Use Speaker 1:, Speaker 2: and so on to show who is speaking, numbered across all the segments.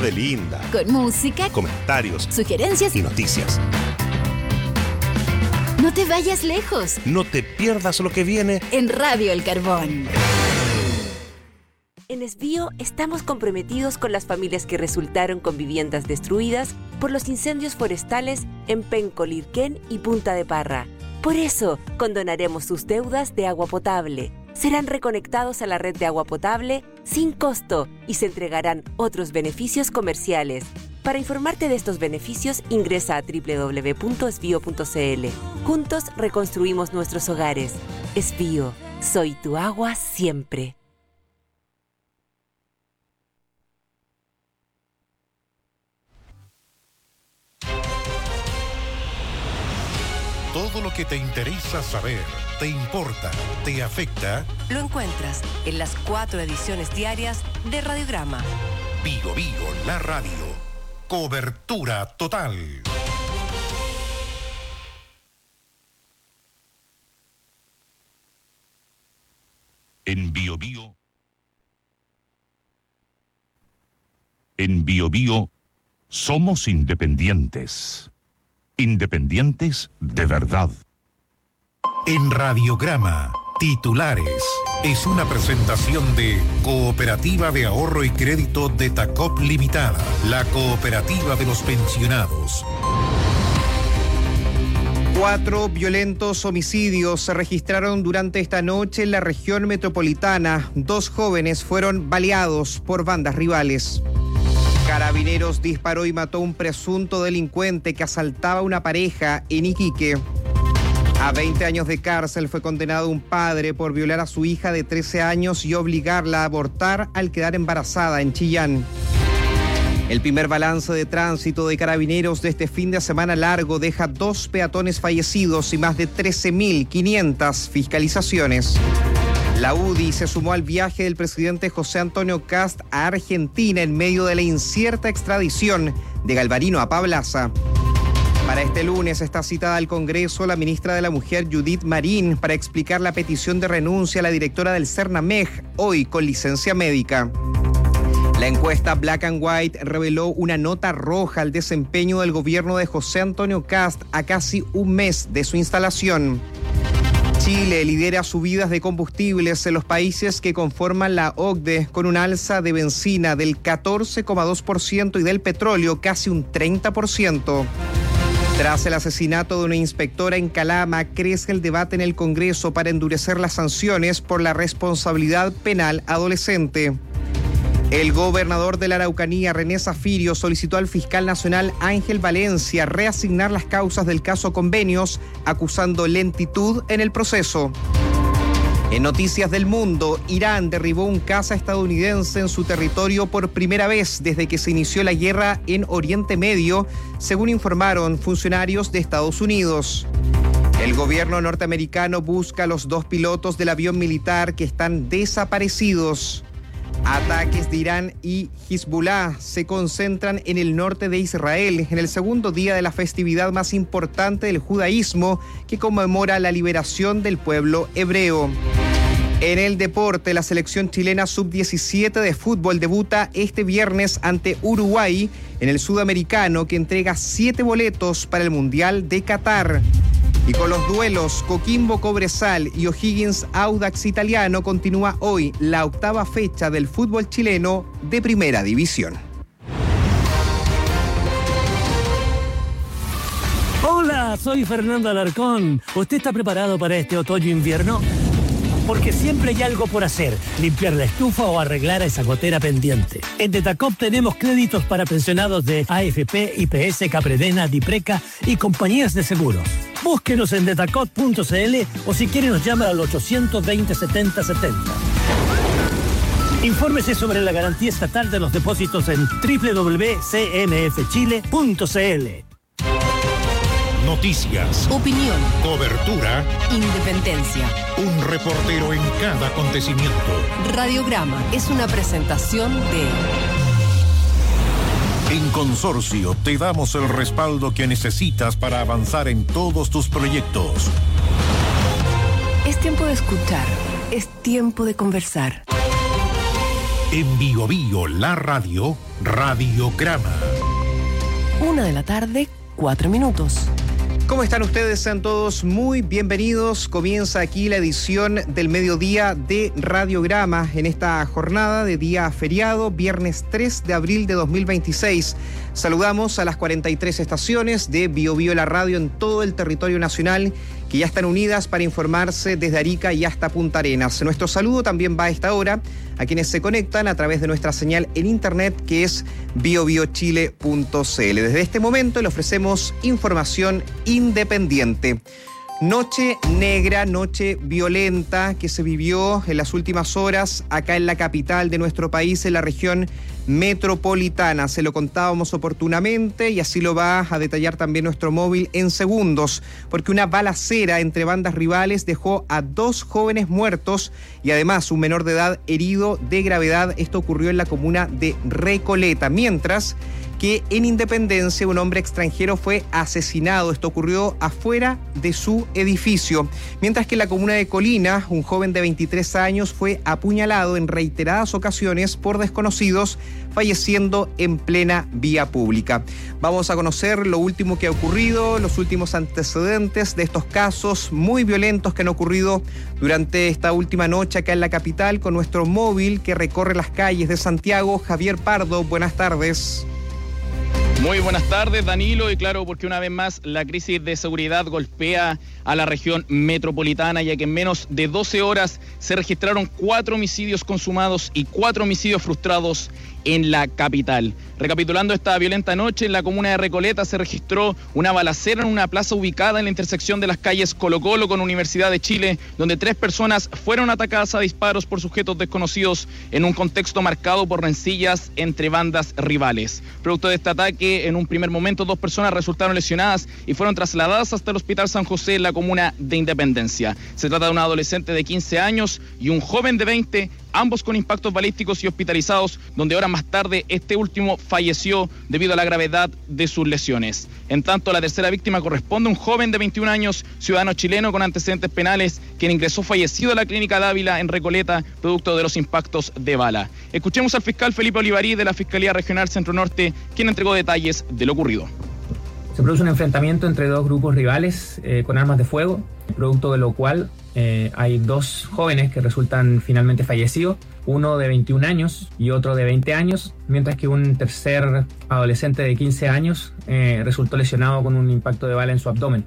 Speaker 1: de Linda.
Speaker 2: Con música,
Speaker 1: Comentarios,
Speaker 2: sugerencias
Speaker 1: y noticias.
Speaker 2: No te vayas lejos.
Speaker 1: No te pierdas lo que viene
Speaker 2: En Radio El Carbón.
Speaker 3: En Esbío estamos comprometidos con las familias que resultaron con viviendas destruidas por los incendios forestales en Penco, Lirquén y Punta de Parra. Por eso, condonaremos sus deudas de agua potable. Serán reconectados a la red de agua potable sin costo y se entregarán otros beneficios comerciales. Para informarte de estos beneficios, ingresa a www.esbio.cl. Juntos reconstruimos nuestros hogares. Esbío, soy tu agua siempre.
Speaker 4: Todo lo que te interesa saber, te importa, te afecta,
Speaker 5: lo encuentras en las 4 ediciones diarias de Radiograma.
Speaker 4: Vigo Vigo, la radio. Cobertura total.
Speaker 6: En Bio Bio. En Bio Bio somos independientes. Independientes de verdad.
Speaker 4: En Radiograma, titulares. Es una presentación de Cooperativa de Ahorro y Crédito de Tacop Limitada, la cooperativa de los pensionados.
Speaker 7: 4 violentos homicidios se registraron durante esta noche en la región metropolitana. 2 jóvenes fueron baleados por bandas rivales. Carabineros disparó y mató a un presunto delincuente que asaltaba a una pareja en Iquique. A 20 años de cárcel fue condenado un padre por violar a su hija de 13 años y obligarla a abortar al quedar embarazada en Chillán. El primer balance de tránsito de Carabineros de este fin de semana largo deja 2 peatones fallecidos y más de 13.500 fiscalizaciones. La UDI se sumó al viaje del presidente José Antonio Kast a Argentina en medio de la incierta extradición de Galvarino a Pablaza. Para este lunes está citada al Congreso la ministra de la Mujer, Judith Marín, para explicar la petición de renuncia a la directora del Cernamej, hoy con licencia médica. La encuesta Black and White reveló una nota roja al desempeño del gobierno de José Antonio Kast a casi un mes de su instalación. Chile lidera subidas de combustibles en los países que conforman la OCDE, con un alza de benzina del 14,2% y del petróleo casi un 30%. Tras el asesinato de una inspectora en Calama, crece el debate en el Congreso para endurecer las sanciones por la responsabilidad penal adolescente. El gobernador de la Araucanía, René Zafirio, solicitó al fiscal nacional Ángel Valencia reasignar las causas del caso Convenios, acusando lentitud en el proceso. En noticias del mundo, Irán derribó un caza estadounidense en su territorio por primera vez desde que se inició la guerra en Oriente Medio, según informaron funcionarios de Estados Unidos. El gobierno norteamericano busca a los 2 pilotos del avión militar que están desaparecidos. Ataques de Irán y Hezbollah se concentran en el norte de Israel en el segundo día de la festividad más importante del judaísmo, que conmemora la liberación del pueblo hebreo. En el deporte, la selección chilena sub-17 de fútbol debuta este viernes ante Uruguay en el Sudamericano, que entrega 7 boletos para el Mundial de Qatar. Y con los duelos Coquimbo Cobresal y O'Higgins Audax Italiano continúa hoy la 8ª fecha del fútbol chileno de Primera División.
Speaker 8: Hola, soy Fernando Alarcón. ¿Usted está preparado para este otoño-invierno? Porque siempre hay algo por hacer, limpiar la estufa o arreglar esa gotera pendiente. En Detacop tenemos créditos para pensionados de AFP, IPS, Capredena, Dipreca y compañías de seguros. Búsquenos en detacop.cl o si quiere nos llama al 820-7070. Infórmese sobre la garantía estatal de los depósitos en www.cmfchile.cl.
Speaker 4: Noticias,
Speaker 5: Opinión,
Speaker 4: cobertura,
Speaker 5: independencia.
Speaker 4: un reportero en cada acontecimiento.
Speaker 5: Radiograma es una presentación de...
Speaker 4: En Consorcio te damos el respaldo que necesitas para avanzar en todos tus proyectos.
Speaker 5: Es tiempo de escuchar, es tiempo de conversar.
Speaker 4: En Biobío, la radio, Radiograma.
Speaker 5: 1:04 p.m.
Speaker 7: ¿Cómo están ustedes? Sean todos muy bienvenidos. Comienza aquí la edición del mediodía de Radiograma en esta jornada de día feriado, viernes 3 de abril de 2026. Saludamos a las 43 estaciones de Biobío la radio en todo el territorio nacional que ya están unidas para informarse desde Arica y hasta Punta Arenas. Nuestro saludo también va a esta hora a quienes se conectan a través de nuestra señal en internet que es biobiochile.cl. Desde este momento le ofrecemos información independiente. Noche negra, noche violenta que se vivió en las últimas horas acá en la capital de nuestro país, en la región metropolitana. Se lo contábamos oportunamente y así lo va a detallar también nuestro móvil en segundos, porque una balacera entre bandas rivales dejó a 2 jóvenes muertos y además un menor de edad herido de gravedad. Esto ocurrió en la comuna de Recoleta, mientras que en Independencia un hombre extranjero fue asesinado. Esto ocurrió afuera de su edificio. Mientras que en la comuna de Colina, un joven de 23 años fue apuñalado en reiteradas ocasiones por desconocidos, falleciendo en plena vía pública. Vamos a conocer lo último que ha ocurrido, los últimos antecedentes de estos casos muy violentos que han ocurrido durante esta última noche acá en la capital con nuestro móvil que recorre las calles de Santiago. Javier Pardo, buenas tardes.
Speaker 9: Muy buenas tardes, Danilo, y claro, porque una vez más la crisis de seguridad golpea a la región metropolitana, ya que en menos de 12 horas se registraron 4 homicidios consumados y 4 homicidios frustrados en la capital. Recapitulando esta violenta noche, en la comuna de Recoleta se registró una balacera en una plaza ubicada en la intersección de las calles Colo Colo con Universidad de Chile, donde 3 personas fueron atacadas a disparos por sujetos desconocidos en un contexto marcado por rencillas entre bandas rivales. Producto de este ataque, en un primer momento 2 personas resultaron lesionadas y fueron trasladadas hasta el Hospital San José en la comuna de Independencia. Se trata de un adolescente de 15 años y un joven de 20, ambos con impactos balísticos y hospitalizados, donde horas más tarde este último falleció debido a la gravedad de sus lesiones. En tanto, la tercera víctima corresponde a un joven de 21 años, ciudadano chileno con antecedentes penales, quien ingresó fallecido a la clínica Dávila en Recoleta, producto de los impactos de bala. Escuchemos al fiscal Felipe Olivarí de la Fiscalía Regional Centro Norte, quien entregó detalles de lo ocurrido.
Speaker 10: Se produce un enfrentamiento entre 2 grupos rivales con armas de fuego, producto de lo cual hay 2 jóvenes que resultan finalmente fallecidos, uno de 21 años y otro de 20 años, mientras que un tercer adolescente de 15 años resultó lesionado con un impacto de bala en su abdomen.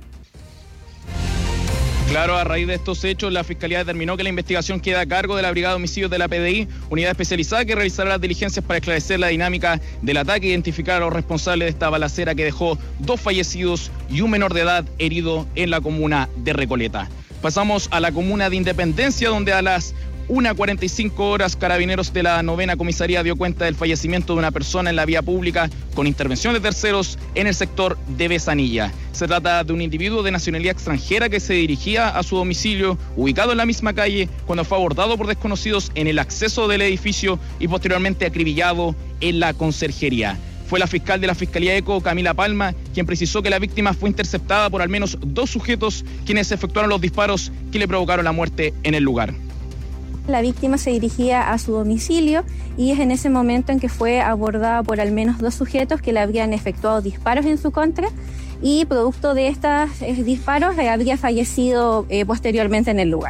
Speaker 9: Claro, a raíz de estos hechos, la Fiscalía determinó que la investigación queda a cargo de la Brigada de Homicidios de la PDI, unidad especializada que realizará las diligencias para esclarecer la dinámica del ataque e identificar a los responsables de esta balacera que dejó 2 fallecidos y un menor de edad herido en la comuna de Recoleta. Pasamos a la comuna de Independencia, donde a las 1:45 Carabineros de la 9ª Comisaría dio cuenta del fallecimiento de una persona en la vía pública con intervención de terceros en el sector de Besanilla. Se trata de un individuo de nacionalidad extranjera que se dirigía a su domicilio, ubicado en la misma calle, cuando fue abordado por desconocidos en el acceso del edificio y posteriormente acribillado en la conserjería. Fue la fiscal de la Fiscalía ECO, Camila Palma, quien precisó que la víctima fue interceptada por al menos 2 sujetos quienes efectuaron los disparos que le provocaron la muerte en el lugar.
Speaker 11: La víctima se dirigía a su domicilio y es en ese momento en que fue abordada por al menos 2 sujetos que le habían efectuado disparos en su contra y producto de estos disparos habría fallecido posteriormente en el lugar.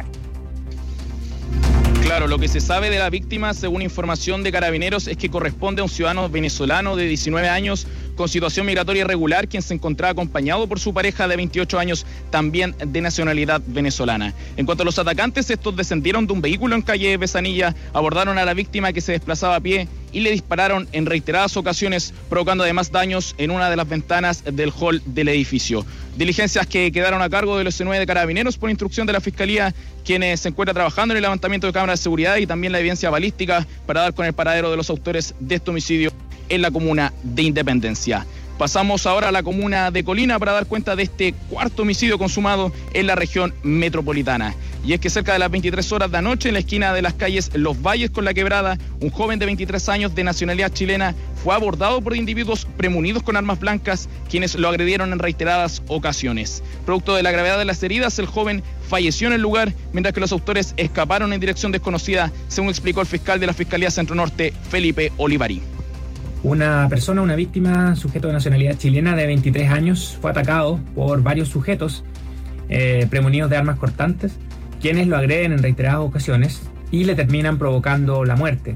Speaker 9: Claro, lo que se sabe de la víctima, según información de Carabineros, es que corresponde a un ciudadano venezolano de 19 años con situación migratoria irregular, quien se encontraba acompañado por su pareja de 28 años, también de nacionalidad venezolana. En cuanto a los atacantes, estos descendieron de un vehículo en calle Besanilla, abordaron a la víctima que se desplazaba a pie y le dispararon en reiteradas ocasiones, provocando además daños en una de las ventanas del hall del edificio. Diligencias que quedaron a cargo del OC9 de Carabineros por instrucción de la Fiscalía, quienes se encuentran trabajando en el levantamiento de cámaras de seguridad y también la evidencia balística para dar con el paradero de los autores de este homicidio en la comuna de Independencia. Pasamos ahora a la comuna de Colina para dar cuenta de este cuarto homicidio consumado en la región metropolitana. Y es que cerca de las 23 horas de anoche, en la esquina de las calles Los Valles con La Quebrada, un joven de 23 años de nacionalidad chilena fue abordado por individuos premunidos con armas blancas, quienes lo agredieron en reiteradas ocasiones. Producto de la gravedad de las heridas, el joven falleció en el lugar, mientras que los autores escaparon en dirección desconocida, según explicó el fiscal de la Fiscalía Centro Norte, Felipe Olivari.
Speaker 10: Una víctima, sujeto de nacionalidad chilena de 23 años, fue atacado por varios sujetos premunidos de armas cortantes, quienes lo agreden en reiteradas ocasiones y le terminan provocando la muerte.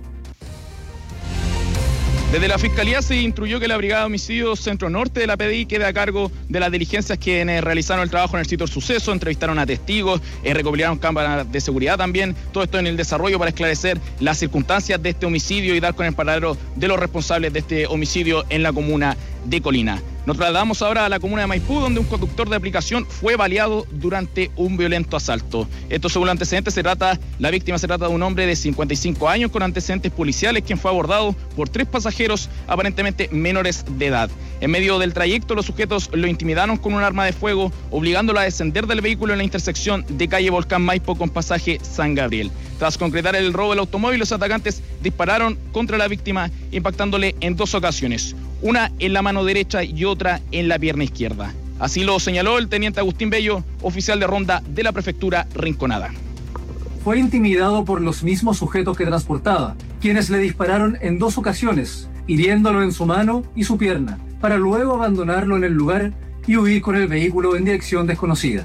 Speaker 9: Desde la Fiscalía se instruyó que la Brigada de Homicidios Centro Norte de la PDI quede a cargo de las diligencias que realizaron el trabajo en el sitio del suceso, entrevistaron a testigos, recopilaron cámaras de seguridad también, todo esto en el desarrollo para esclarecer las circunstancias de este homicidio y dar con el paradero de los responsables de este homicidio en la comuna de Colina. Nos trasladamos ahora a la comuna de Maipú, donde un conductor de aplicación fue baleado durante un violento asalto. Esto, según los antecedentes, la víctima se trata de un hombre de 55 años con antecedentes policiales, quien fue abordado por 3 pasajeros aparentemente menores de edad. En medio del trayecto, los sujetos lo intimidaron con un arma de fuego, obligándolo a descender del vehículo en la intersección de calle Volcán Maipo con pasaje San Gabriel. Tras concretar el robo del automóvil, los atacantes dispararon contra la víctima, impactándole en 2 ocasiones, una en la mano derecha y otra en la pierna izquierda. Así lo señaló el teniente Agustín Bello, oficial de ronda de la prefectura Rinconada.
Speaker 12: Fue intimidado por los mismos sujetos que transportaba, quienes le dispararon en 2 ocasiones, hiriéndolo en su mano y su pierna, para luego abandonarlo en el lugar y huir con el vehículo en dirección desconocida.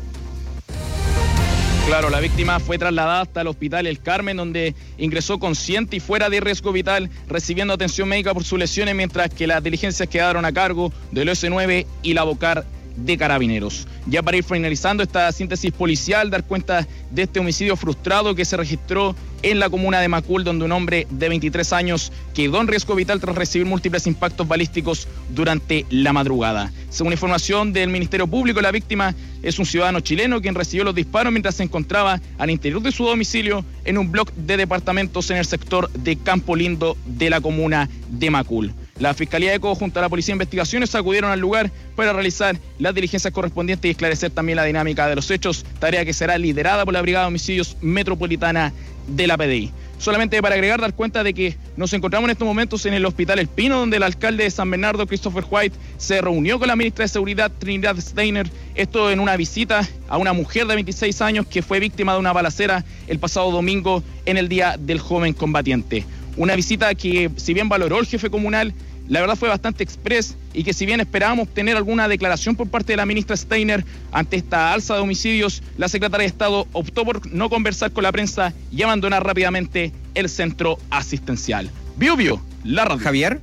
Speaker 9: Claro, la víctima fue trasladada hasta el hospital El Carmen, donde ingresó consciente y fuera de riesgo vital, recibiendo atención médica por sus lesiones, mientras que las diligencias quedaron a cargo del OS9 y la Bocar de Carabineros. Ya para ir finalizando esta síntesis policial, dar cuenta de este homicidio frustrado que se registró en la comuna de Macul, donde un hombre de 23 años quedó en riesgo vital tras recibir múltiples impactos balísticos durante la madrugada. Según información del Ministerio Público, la víctima es un ciudadano chileno quien recibió los disparos mientras se encontraba al interior de su domicilio en un bloque de departamentos en el sector de Campo Lindo de la comuna de Macul. La Fiscalía de ECO junto a la Policía de Investigaciones acudieron al lugar para realizar las diligencias correspondientes y esclarecer también la dinámica de los hechos, tarea que será liderada por la Brigada de Homicidios Metropolitana de la PDI. Solamente para agregar, dar cuenta de que nos encontramos en estos momentos en el Hospital El Pino, donde el alcalde de San Bernardo, Christopher White, se reunió con la ministra de Seguridad, Trinidad Steiner, esto en una visita a una mujer de 26 años que fue víctima de una balacera el pasado domingo en el Día del Joven Combatiente. Una visita que, si bien valoró el jefe comunal, la verdad fue bastante express y que si bien esperábamos obtener alguna declaración por parte de la ministra Steiner ante esta alza de homicidios, la secretaria de Estado optó por no conversar con la prensa y abandonar rápidamente el centro asistencial. Bio, la radio.
Speaker 7: Javier,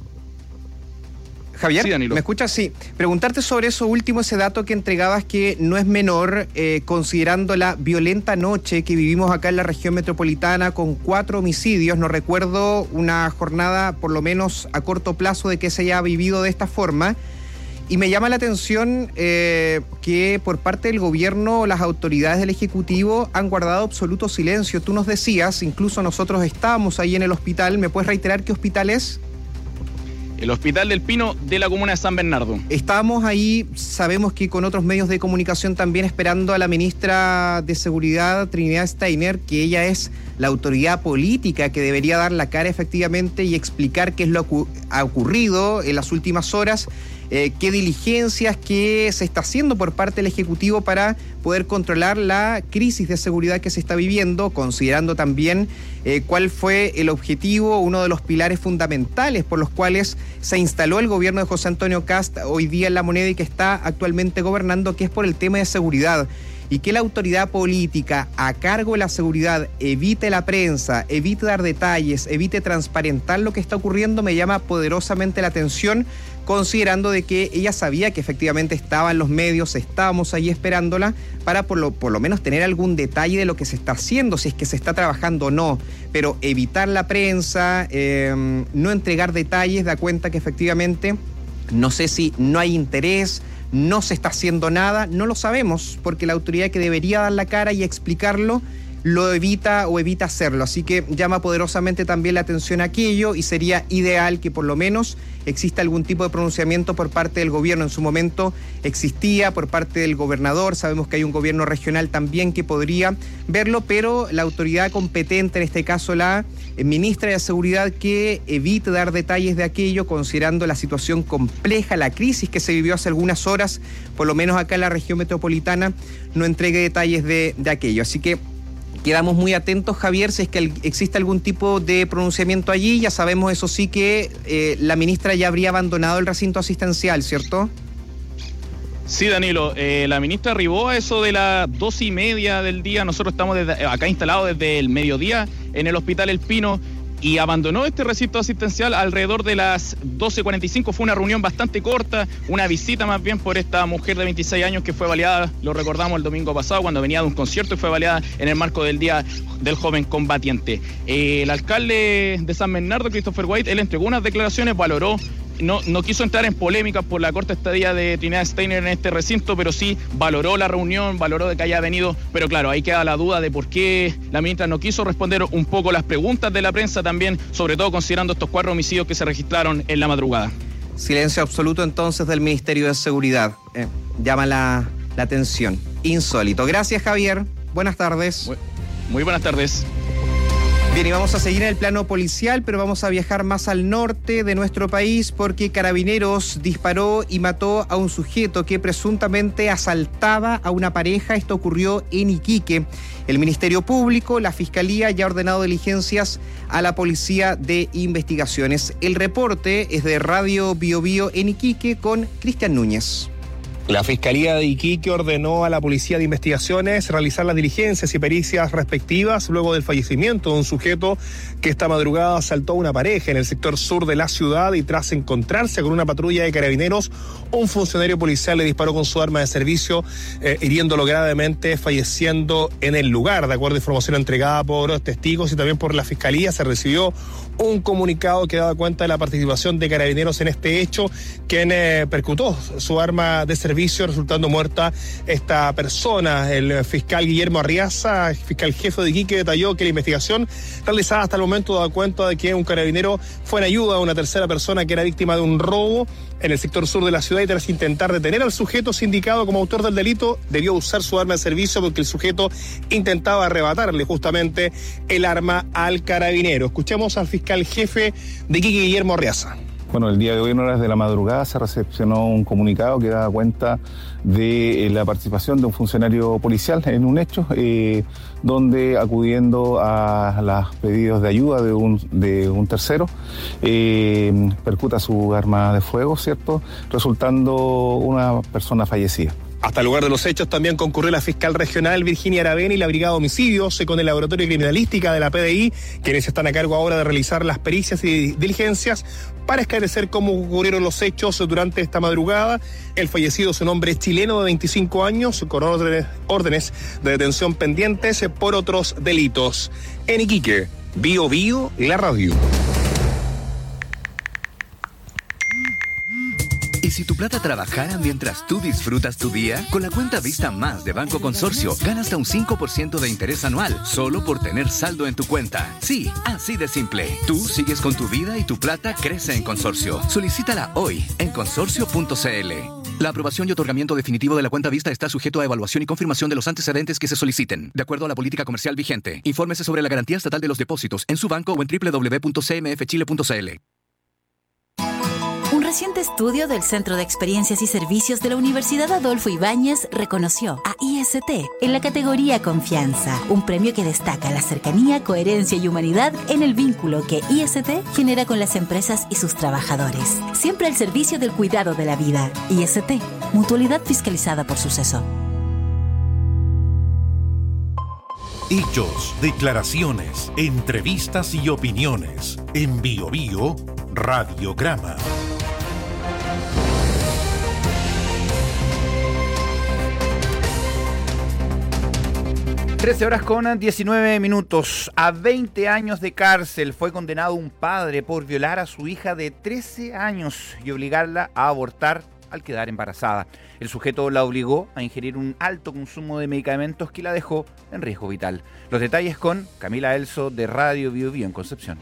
Speaker 9: Sí, Danilo.
Speaker 7: ¿me escuchas? Sí. Preguntarte sobre eso último, ese dato que entregabas que no es menor, considerando la violenta noche que vivimos acá en la región metropolitana con 4 homicidios. No recuerdo una jornada, por lo menos a corto plazo, de que se haya vivido de esta forma. Y me llama la atención que por parte del gobierno, las autoridades del Ejecutivo han guardado absoluto silencio. Tú nos decías, incluso nosotros estábamos ahí en el hospital. ¿Me puedes reiterar qué hospital es?
Speaker 9: El Hospital del Pino de la comuna de San Bernardo.
Speaker 7: Estábamos ahí, sabemos que con otros medios de comunicación también esperando a la ministra de Seguridad, Trinidad Steiner, que ella es la autoridad política que debería dar la cara efectivamente y explicar qué es lo que ha ocurrido en las últimas horas, qué diligencias que se está haciendo por parte del Ejecutivo para poder controlar la crisis de seguridad que se está viviendo, considerando también cuál fue el objetivo, uno de los pilares fundamentales por los cuales se instaló el gobierno de José Antonio Kast hoy día en La Moneda y que está actualmente gobernando, que es por el tema de seguridad. Y que la autoridad política a cargo de la seguridad evite la prensa, evite dar detalles, evite transparentar lo que está ocurriendo, me llama poderosamente la atención, considerando de que ella sabía que efectivamente estaba en los medios, estábamos ahí esperándola para por lo menos tener algún detalle de lo que se está haciendo, si es que se está trabajando o no. Pero evitar la prensa, no entregar detalles, da cuenta que efectivamente, no sé si no hay interés, no se está haciendo nada, no lo sabemos, porque la autoridad que debería dar la cara y explicarlo lo evita o evita hacerlo. Así que llama poderosamente también la atención a aquello y sería ideal que por lo menos exista algún tipo de pronunciamiento por parte del gobierno. En su momento existía por parte del gobernador, sabemos que hay un gobierno regional también que podría verlo, pero la autoridad competente, en este caso la ministra de Seguridad, que evite dar detalles de aquello, considerando la situación compleja, la crisis que se vivió hace algunas horas, por lo menos acá en la región metropolitana, no entregue detalles de aquello. Así que quedamos muy atentos, Javier, si es que existe algún tipo de pronunciamiento allí. Ya sabemos, eso sí, que la ministra ya habría abandonado el recinto asistencial, ¿cierto?
Speaker 9: Sí, Danilo, la ministra arribó a eso de las 2:30 del día. Nosotros estamos acá instalados desde el mediodía en el Hospital El Pino, y abandonó este recinto asistencial alrededor de las 12:45. Fue una reunión bastante corta, una visita más bien por esta mujer de 26 años que fue baleada, lo recordamos, el domingo pasado cuando venía de un concierto y fue baleada en el marco del Día del Joven Combatiente. El alcalde de San Bernardo, Christopher White, él entregó unas declaraciones, valoró, no quiso entrar en polémicas por la corta estadía de Trinidad Steiner en este recinto, pero sí valoró la reunión, valoró de que haya venido, pero claro, ahí queda la duda de por qué la ministra no quiso responder un poco las preguntas de la prensa también, sobre todo considerando estos 4 homicidios que se registraron en la madrugada.
Speaker 7: Silencio absoluto entonces del Ministerio de Seguridad. Llama la atención. Insólito. Gracias, Javier. Buenas tardes.
Speaker 9: Muy buenas tardes.
Speaker 7: Bien, y vamos a seguir en el plano policial, pero vamos a viajar más al norte de nuestro país porque Carabineros disparó y mató a un sujeto que presuntamente asaltaba a una pareja. Esto ocurrió en Iquique. El Ministerio Público, la Fiscalía, ya ha ordenado diligencias a la Policía de Investigaciones. El reporte es de Radio Biobío en Iquique con Cristian Núñez.
Speaker 13: La Fiscalía de Iquique ordenó a la Policía de Investigaciones realizar las diligencias y pericias respectivas luego del fallecimiento de un sujeto que esta madrugada asaltó a una pareja en el sector sur de la ciudad y tras encontrarse con una patrulla de Carabineros, un funcionario policial le disparó con su arma de servicio, hiriéndolo gravemente, falleciendo en el lugar. De acuerdo a información entregada por testigos y también por la Fiscalía, se recibió un comunicado que daba cuenta de la participación de Carabineros en este hecho, quien percutó su arma de servicio, resultando muerta esta persona. El fiscal Guillermo Arriaza, fiscal jefe de Iquique, detalló que la investigación realizada hasta el momento daba cuenta de que un carabinero fue en ayuda a una tercera persona que era víctima de un robo en el sector sur de la ciudad y tras intentar detener al sujeto sindicado como autor del delito, debió usar su arma de servicio porque el sujeto intentaba arrebatarle justamente el arma al carabinero. Escuchemos al fiscal jefe de Iquique, Guillermo Arriaza.
Speaker 14: Bueno, el día de hoy en horas de la madrugada se recepcionó un comunicado que daba cuenta de la participación de un funcionario policial en un hecho donde, acudiendo a los pedidos de ayuda de un tercero, percuta su arma de fuego, ¿cierto?, resultando una persona fallecida.
Speaker 13: Hasta el lugar de los hechos también concurrió la fiscal regional Virginia Aravena y la Brigada de Homicidios con el Laboratorio de Criminalística de la PDI, quienes están a cargo ahora de realizar las pericias y diligencias para esclarecer cómo ocurrieron los hechos durante esta madrugada. El fallecido es un hombre chileno de 25 años con órdenes de detención pendientes por otros delitos. En Iquique, Bio Bio, la radio.
Speaker 15: ¿Y si tu plata trabajara mientras tú disfrutas tu día? Con la cuenta Vista Más de Banco Consorcio, gana hasta un 5% de interés anual, solo por tener saldo en tu cuenta. Sí, así de simple. Tú sigues con tu vida y tu plata crece en Consorcio. Solicítala hoy en consorcio.cl. La aprobación y otorgamiento definitivo de la cuenta Vista está sujeto a evaluación y confirmación de los antecedentes que se soliciten, de acuerdo a la política comercial vigente. Infórmese sobre la garantía estatal de los depósitos en su banco o en www.cmfchile.cl.
Speaker 2: Un reciente estudio del Centro de Experiencias y Servicios de la Universidad Adolfo Ibáñez reconoció a IST en la categoría Confianza, un premio que destaca la cercanía, coherencia y humanidad en el vínculo que IST genera con las empresas y sus trabajadores. Siempre al servicio del cuidado de la vida. IST, mutualidad fiscalizada por Suceso.
Speaker 4: Hechos, declaraciones, entrevistas y opiniones. En Biobío, Radiograma.
Speaker 16: 13:19. A 20 años de cárcel fue condenado un padre por violar a su hija de 13 años y obligarla a abortar al quedar embarazada. El sujeto la obligó a ingerir un alto consumo de medicamentos que la dejó en riesgo vital. Los detalles con Camila Elso de Radio Bio Bio en Concepción.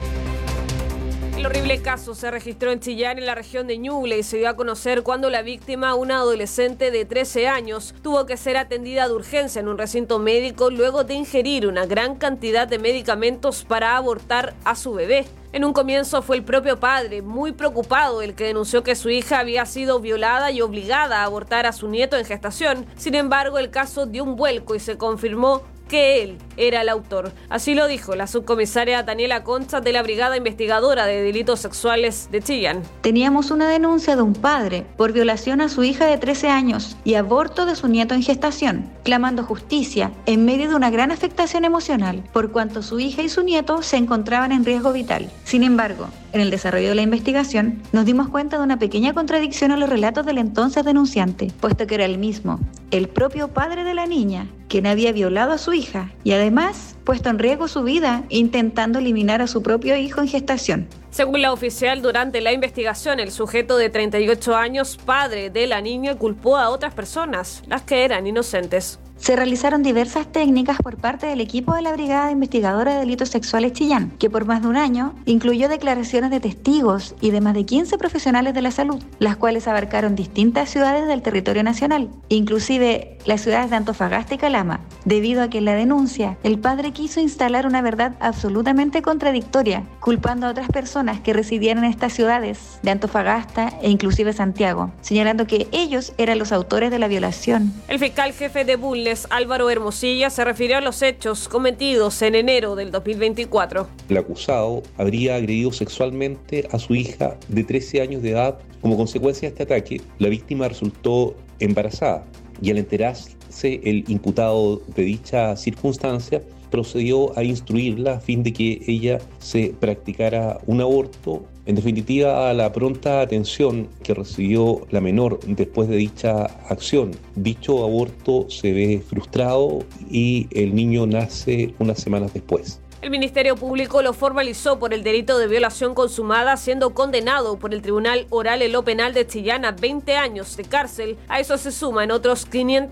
Speaker 17: El horrible caso se registró en Chillán, en la región de Ñuble, y se dio a conocer cuando la víctima, una adolescente de 13 años, tuvo que ser atendida de urgencia en un recinto médico luego de ingerir una gran cantidad de medicamentos para abortar a su bebé. En un comienzo fue el propio padre, muy preocupado, el que denunció que su hija había sido violada y obligada a abortar a su nieto en gestación. Sin embargo, el caso dio un vuelco y se confirmó que él era el autor. Así lo dijo la subcomisaria Daniela Concha de la Brigada Investigadora de Delitos Sexuales de Chillán.
Speaker 18: Teníamos una denuncia de un padre por violación a su hija de 13 años y aborto de su nieto en gestación, clamando justicia en medio de una gran afectación emocional, por cuanto su hija y su nieto se encontraban en riesgo vital. Sin embargo, en el desarrollo de la investigación, nos dimos cuenta de una pequeña contradicción en los relatos del entonces denunciante, puesto que era el mismo, el propio padre de la niña, quien había violado a su hija y además puesto en riesgo su vida intentando eliminar a su propio hijo en gestación.
Speaker 17: Según la oficial, durante la investigación, el sujeto de 38 años, padre de la niña, culpó a otras personas, las que eran inocentes.
Speaker 18: Se realizaron diversas técnicas por parte del equipo de la Brigada Investigadora de Delitos Sexuales Chillán, que por más de un año incluyó declaraciones de testigos y de más de 15 profesionales de la salud, las cuales abarcaron distintas ciudades del territorio nacional, inclusive las ciudades de Antofagasta y Calama, debido a que en la denuncia el padre quiso instalar una verdad absolutamente contradictoria, culpando a otras personas que residían en estas ciudades de Antofagasta e inclusive Santiago, señalando que ellos eran los autores de la violación.
Speaker 17: El fiscal jefe de Bulnes, Álvaro Hermosilla, se refirió a los hechos cometidos en enero del 2024.
Speaker 19: El acusado habría agredido sexualmente a su hija de 13 años de edad. Como consecuencia de este ataque, la víctima resultó embarazada y al enterarse el imputado de dicha circunstancia procedió a instruirla a fin de que ella se practicara un aborto. En definitiva, a la pronta atención que recibió la menor después de dicha acción, dicho aborto se ve frustrado y el niño nace unas semanas después.
Speaker 17: El Ministerio Público lo formalizó por el delito de violación consumada, siendo condenado por el Tribunal Oral en lo Penal de Chillán a 20 años de cárcel. A eso se suman otros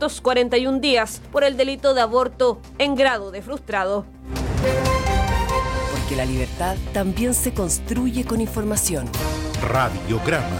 Speaker 17: 541 días por el delito de aborto en grado de frustrado.
Speaker 5: Porque la libertad también se construye con información.
Speaker 4: Radiograma.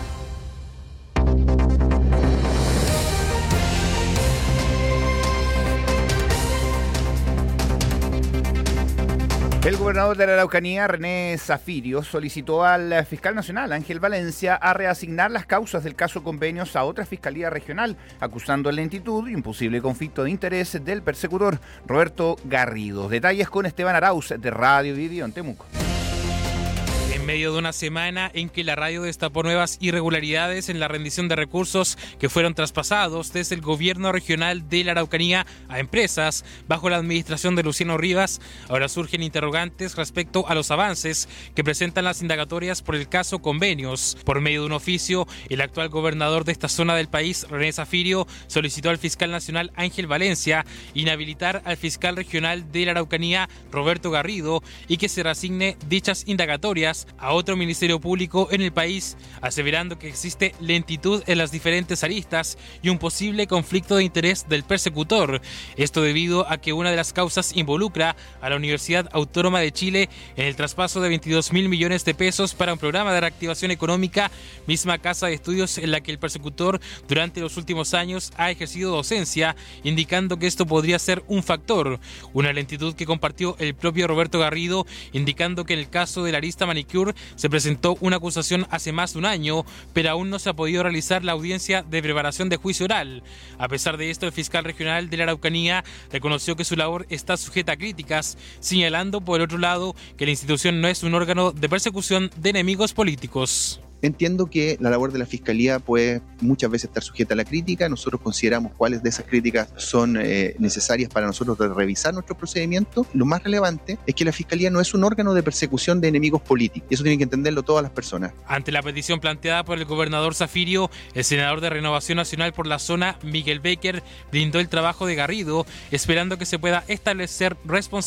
Speaker 16: El gobernador de la Araucanía, René Zafirio, solicitó al fiscal nacional, Ángel Valencia, a reasignar las causas del caso Convenios a otra fiscalía regional, acusando lentitud y un posible conflicto de interés del persecutor Roberto Garrido. Detalles con Esteban Arauz, de Radio Bio Bio en Temuco.
Speaker 20: En medio de una semana en que la radio destapó nuevas irregularidades en la rendición de recursos que fueron traspasados desde el gobierno regional de la Araucanía a empresas bajo la administración de Luciano Rivas, ahora surgen interrogantes respecto a los avances que presentan las indagatorias por el caso Convenios. Por medio de un oficio, el actual gobernador de esta zona del país, René Zafirio, solicitó al fiscal nacional Ángel Valencia inhabilitar al fiscal regional de la Araucanía, Roberto Garrido, y que se reasigne dichas indagatorias a otro ministerio público en el país, aseverando que existe lentitud en las diferentes aristas y un posible conflicto de interés del persecutor. Esto debido a que una de las causas involucra a la Universidad Autónoma de Chile en el traspaso de 22.000 millones de pesos para un programa de reactivación económica, misma casa de estudios en la que el persecutor durante los últimos años ha ejercido docencia, indicando que esto podría ser un factor. Una lentitud que compartió el propio Roberto Garrido, indicando que en el caso de la arista Manicure se presentó una acusación hace más de un año, pero aún no se ha podido realizar la audiencia de preparación de juicio oral. A pesar de esto, el fiscal regional de la Araucanía reconoció que su labor está sujeta a críticas, señalando por el otro lado que la institución no es un órgano de persecución de enemigos políticos.
Speaker 21: Entiendo que la labor de la Fiscalía puede muchas veces estar sujeta a la crítica. Nosotros consideramos cuáles de esas críticas son necesarias para nosotros revisar nuestro procedimiento. Lo más relevante es que la Fiscalía no es un órgano de persecución de enemigos políticos. Eso tienen que entenderlo todas las personas.
Speaker 20: Ante la petición planteada por el gobernador Zafirio, el senador de Renovación Nacional por la zona, Miguel Becker, brindó el trabajo de Garrido, esperando que se pueda establecer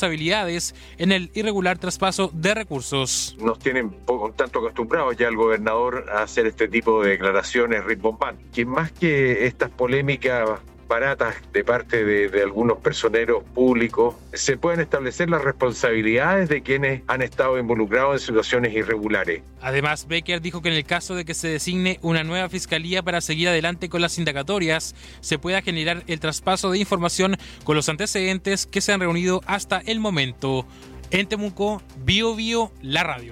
Speaker 20: responsabilidades en el irregular traspaso de recursos.
Speaker 22: Nos tienen poco tanto acostumbrados ya al gobernador
Speaker 1: senador a hacer este tipo de declaraciones rimbombantes, que más que estas polémicas baratas de parte de algunos personeros públicos, se pueden establecer las responsabilidades de quienes han estado involucrados en situaciones irregulares.
Speaker 20: Además, Becker dijo que en el caso de que se designe una nueva fiscalía para seguir adelante con las indagatorias, se pueda generar el traspaso de información con los antecedentes que se han reunido hasta el momento. En Temuco, Bio Bio, la radio.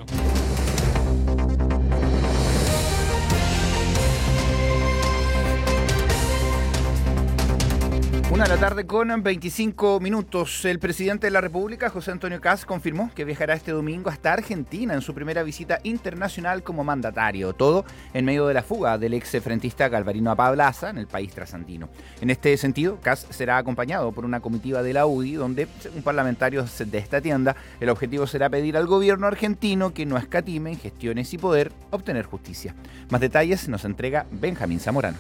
Speaker 16: Una de la tarde con 25 minutos. El presidente de la República, José Antonio Kast, confirmó que viajará este domingo hasta Argentina en su primera visita internacional como mandatario. Todo en medio de la fuga del ex frentista Galvarino Apablaza en el país trasandino. En este sentido, Kast será acompañado por una comitiva de la UDI, donde, según parlamentarios de esta tienda, el objetivo será pedir al gobierno argentino que no escatime en gestiones y poder obtener justicia. Más detalles nos entrega Benjamín Zamorano.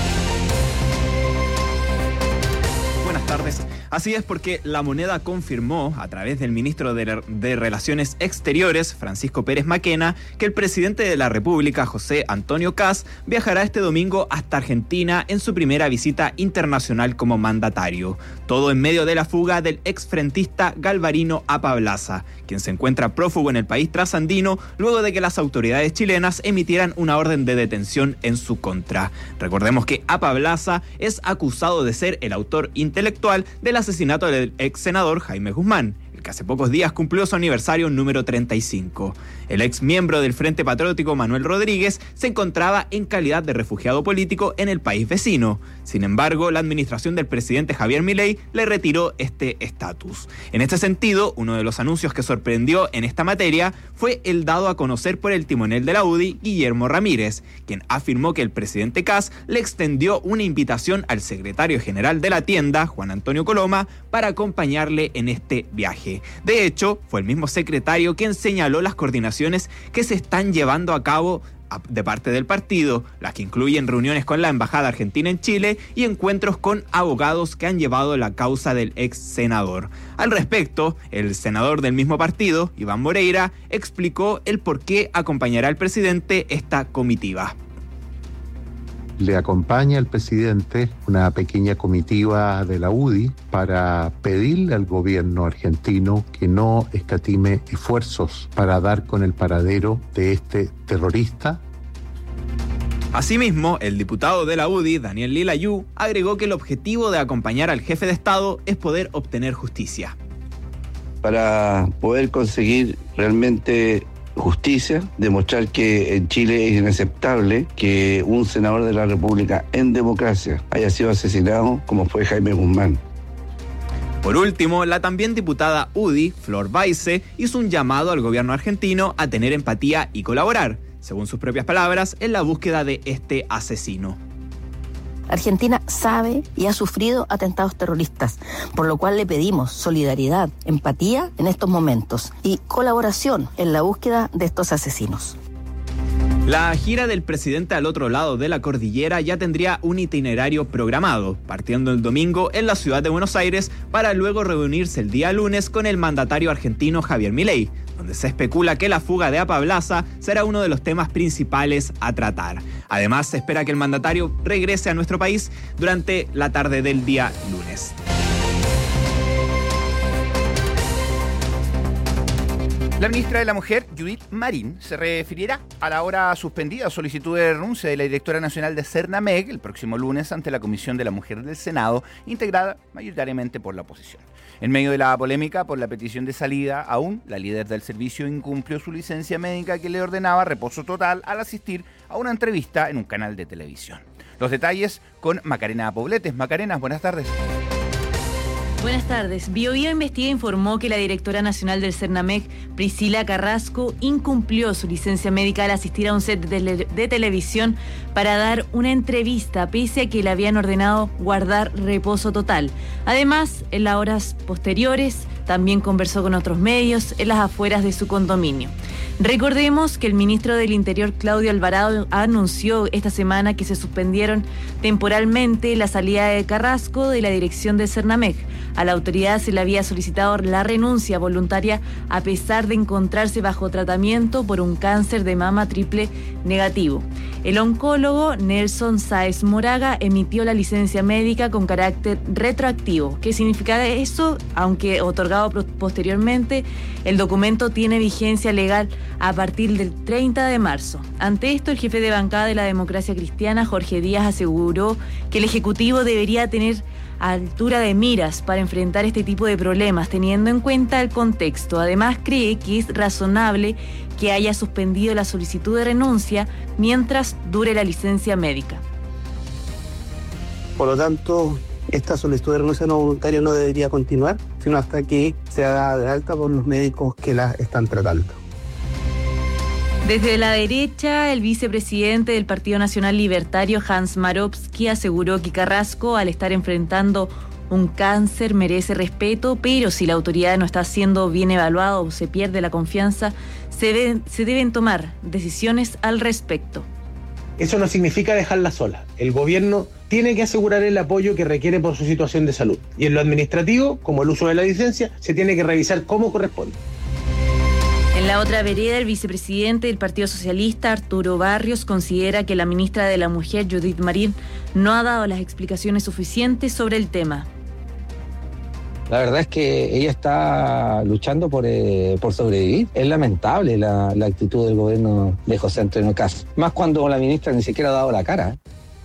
Speaker 22: Buenas tardes. Así es, porque La Moneda confirmó, a través del ministro de Relaciones Exteriores, Francisco Pérez Maquena, que el presidente de la República, José Antonio Kast, viajará este domingo hasta Argentina en su primera visita internacional como mandatario. Todo en medio de la fuga del exfrentista Galvarino Apablaza, quien se encuentra prófugo en el país trasandino luego de que las autoridades chilenas emitieran una orden de detención en su contra. Recordemos que Apablaza es acusado de ser el autor intelectual del asesinato del ex senador Jaime Guzmán, el que hace pocos días cumplió su aniversario número 35. El ex miembro del Frente Patriótico Manuel Rodríguez se encontraba en calidad de refugiado político en el país vecino. Sin embargo, la administración del presidente Javier Milei le retiró este estatus. En este sentido, uno de los anuncios que sorprendió en esta materia fue el dado a conocer por el timonel de la UDI, Guillermo Ramírez, quien afirmó que el presidente Kast le extendió una invitación al secretario general de la tienda, Juan Antonio Coloma, para acompañarle en este viaje. De hecho, fue el mismo secretario quien señaló las coordinaciones que se están llevando a cabo de parte del partido, las que incluyen reuniones con la Embajada Argentina en Chile y encuentros con abogados que han llevado la causa del ex senador. Al respecto, el senador del mismo partido, Iván Moreira, explicó el por qué acompañará al presidente esta comitiva.
Speaker 23: Le acompaña al presidente una pequeña comitiva de la UDI para pedirle al gobierno argentino que no escatime esfuerzos para dar con el paradero de este terrorista.
Speaker 22: Asimismo, el diputado de la UDI, Daniel Lilayú, agregó que el objetivo de acompañar al jefe de Estado es poder obtener justicia.
Speaker 24: Para poder conseguir realmente justicia, demostrar que en Chile es inaceptable que un senador de la República en democracia haya sido asesinado como fue Jaime Guzmán.
Speaker 22: Por último, la también diputada UDI, Flor Baise, hizo un llamado al gobierno argentino a tener empatía y colaborar, según sus propias palabras, en la búsqueda de este asesino.
Speaker 25: Argentina sabe y ha sufrido atentados terroristas, por lo cual le pedimos solidaridad, empatía en estos momentos y colaboración en la búsqueda de estos asesinos.
Speaker 22: La gira del presidente al otro lado de la cordillera ya tendría un itinerario programado, partiendo el domingo en la ciudad de Buenos Aires para luego reunirse el día lunes con el mandatario argentino Javier Milei, donde se especula que la fuga de Apablaza será uno de los temas principales a tratar. Además, se espera que el mandatario regrese a nuestro país durante la tarde del día lunes.
Speaker 16: La ministra de la Mujer, Judith Marín, se referirá a la ahora suspendida solicitud de renuncia de la directora nacional de Cernameg el próximo lunes ante la Comisión de la Mujer del Senado, integrada mayoritariamente por la oposición. En medio de la polémica por la petición de salida, aún la líder del servicio incumplió su licencia médica que le ordenaba reposo total al asistir a una entrevista en un canal de televisión. Los detalles con Macarena Pobletes. Macarena, buenas tardes.
Speaker 26: Buenas tardes. BioBio Investiga informó que la directora nacional del Cernameg, Priscila Carrasco, incumplió su licencia médica al asistir a un set de televisión para dar una entrevista, pese a que le habían ordenado guardar reposo total. Además, en las horas posteriores, también conversó con otros medios en las afueras de su condominio. Recordemos que el ministro del Interior, Claudio Alvarado, anunció esta semana que se suspendieron temporalmente la salida de Carrasco de la dirección del Cernameg. A la autoridad se le había solicitado la renuncia voluntaria a pesar de encontrarse bajo tratamiento por un cáncer de mama triple negativo. El oncólogo Nelson Sáez Moraga emitió la licencia médica con carácter retroactivo. ¿Qué significa eso? Aunque otorgado posteriormente, el documento tiene vigencia legal a partir del 30 de marzo. Ante esto, el jefe de bancada de la Democracia Cristiana, Jorge Díaz, aseguró que el Ejecutivo debería tener altura de miras para enfrentar este tipo de problemas, teniendo en cuenta el contexto. Además, cree que es razonable que haya suspendido la solicitud de renuncia mientras dure la licencia médica.
Speaker 3: Por lo tanto, esta solicitud de renuncia no voluntaria no debería continuar, sino hasta que sea dada de alta por los médicos que la están tratando.
Speaker 26: Desde la derecha, el vicepresidente del Partido Nacional Libertario, Hans Marowski, aseguró que Carrasco, al estar enfrentando un cáncer, merece respeto, pero si la autoridad no está siendo bien evaluada o se pierde la confianza, se deben tomar decisiones al respecto.
Speaker 6: Eso no significa dejarla sola. El gobierno tiene que asegurar el apoyo que requiere por su situación de salud. Y en lo administrativo, como el uso de la licencia, se tiene que revisar cómo corresponde.
Speaker 26: En la otra vereda, el vicepresidente del Partido Socialista, Arturo Barrios, considera que la ministra de la Mujer, Judith Marín, no ha dado las explicaciones suficientes sobre el tema.
Speaker 8: La verdad es que ella está luchando por sobrevivir. Es lamentable la actitud del gobierno de José Antonio Caz. Más cuando la ministra ni siquiera ha dado la cara.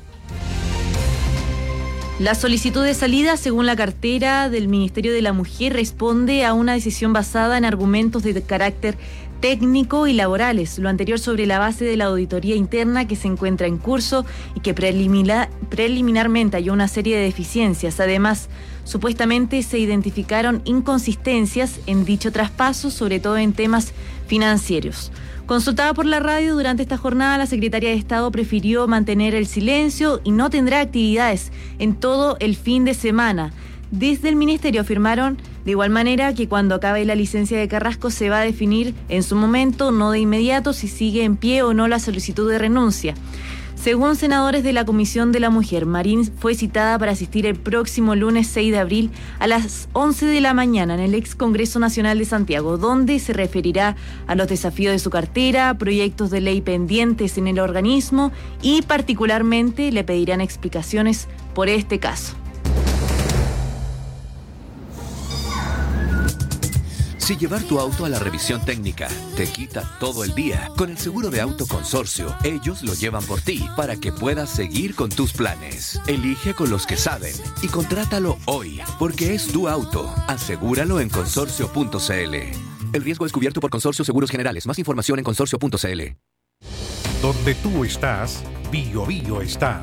Speaker 26: La solicitud de salida, según la cartera del Ministerio de la Mujer, responde a una decisión basada en argumentos de carácter técnico y laborales. Lo anterior sobre la base de la auditoría interna que se encuentra en curso y que preliminarmente halló una serie de deficiencias. Además, supuestamente se identificaron inconsistencias en dicho traspaso, sobre todo en temas financieros. Consultada por la radio durante esta jornada, la secretaria de Estado prefirió mantener el silencio y no tendrá actividades en todo el fin de semana. Desde el Ministerio afirmaron de igual manera que cuando acabe la licencia de Carrasco se va a definir en su momento, no de inmediato, si sigue en pie o no la solicitud de renuncia. Según senadores de la Comisión de la Mujer, Marín fue citada para asistir el próximo lunes 6 de abril a las 11 de la mañana en el ex Congreso Nacional de Santiago, donde se referirá a los desafíos de su cartera, proyectos de ley pendientes en el organismo y particularmente le pedirán explicaciones por este caso.
Speaker 15: Si llevar tu auto a la revisión técnica te quita todo el día, con el seguro de auto Consorcio, ellos lo llevan por ti para que puedas seguir con tus planes. Elige con los que saben y contrátalo hoy, porque es tu auto. Asegúralo en consorcio.cl. El riesgo es cubierto por Consorcio Seguros Generales. Más información en consorcio.cl.
Speaker 4: Donde tú estás, Bio Bio está.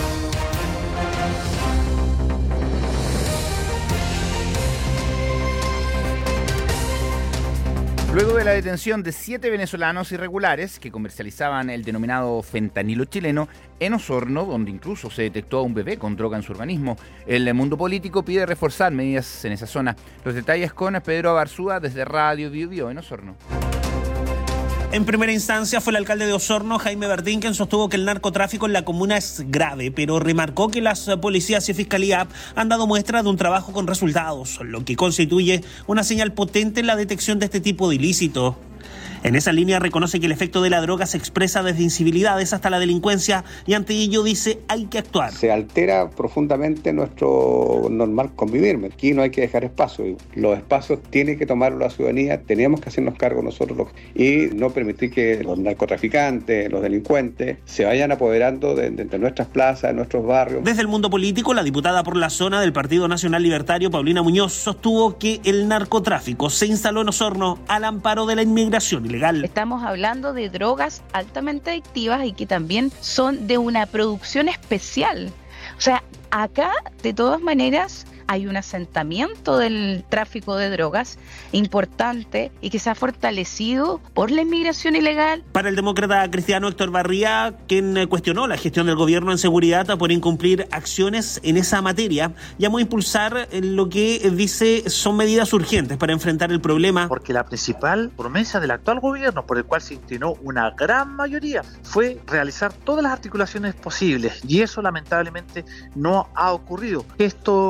Speaker 16: Luego de la detención de 7 venezolanos irregulares que comercializaban el denominado fentanilo chileno en Osorno, donde incluso se detectó a un bebé con droga en su organismo, el mundo político pide reforzar medidas en esa zona. Los detalles con Pedro Abarzúa desde Radio Bio Bio en Osorno.
Speaker 10: En primera instancia fue el alcalde de Osorno, Jaime Verdín, quien sostuvo que el narcotráfico en la comuna es grave, pero remarcó que las policías y fiscalía han dado muestra de un trabajo con resultados, lo que constituye una señal potente en la detección de este tipo de ilícito. En esa línea reconoce que el efecto de la droga se expresa desde incivilidades hasta la delincuencia y ante ello dice hay que actuar.
Speaker 11: Se altera profundamente nuestro normal convivir. Aquí no hay que dejar espacio. Los espacios tiene que tomarlo la ciudadanía, tenemos que hacernos cargo nosotros y no permitir que los narcotraficantes, los delincuentes se vayan apoderando de nuestras plazas, de nuestros barrios.
Speaker 10: Desde el mundo político, la diputada por la zona del Partido Nacional Libertario, Paulina Muñoz, sostuvo que el narcotráfico se instaló en Osorno al amparo de la inmigración ilegal.
Speaker 12: Estamos hablando de drogas altamente adictivas y que también son de una producción especial. O sea, acá de todas maneras hay un asentamiento del tráfico de drogas importante y que se ha fortalecido por la inmigración ilegal.
Speaker 10: Para el demócrata cristiano Héctor Barría, quien cuestionó la gestión del gobierno en seguridad por incumplir acciones en esa materia, llamó a impulsar lo que dice son medidas urgentes para enfrentar el problema.
Speaker 27: Porque la principal promesa del actual gobierno, por el cual se inclinó una gran mayoría, fue realizar todas las articulaciones posibles y eso lamentablemente no ha ocurrido. Esto nos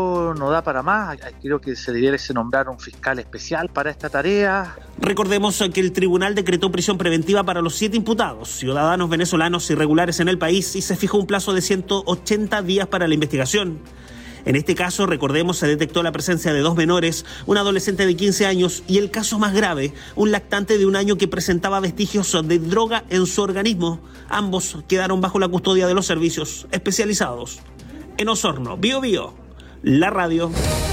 Speaker 27: no da para más. Creo que se debiera nombrar un fiscal especial para esta tarea.
Speaker 10: Recordemos que el tribunal decretó prisión preventiva para los 7 imputados, ciudadanos venezolanos irregulares en el país, y se fijó un plazo de 180 días para la investigación. En este caso, recordemos, se detectó la presencia de 2 menores, un adolescente de 15 años y el caso más grave, un lactante de 1 año que presentaba vestigios de droga en su organismo. Ambos quedaron bajo la custodia de los servicios especializados. En Osorno, Bío Bío, la radio.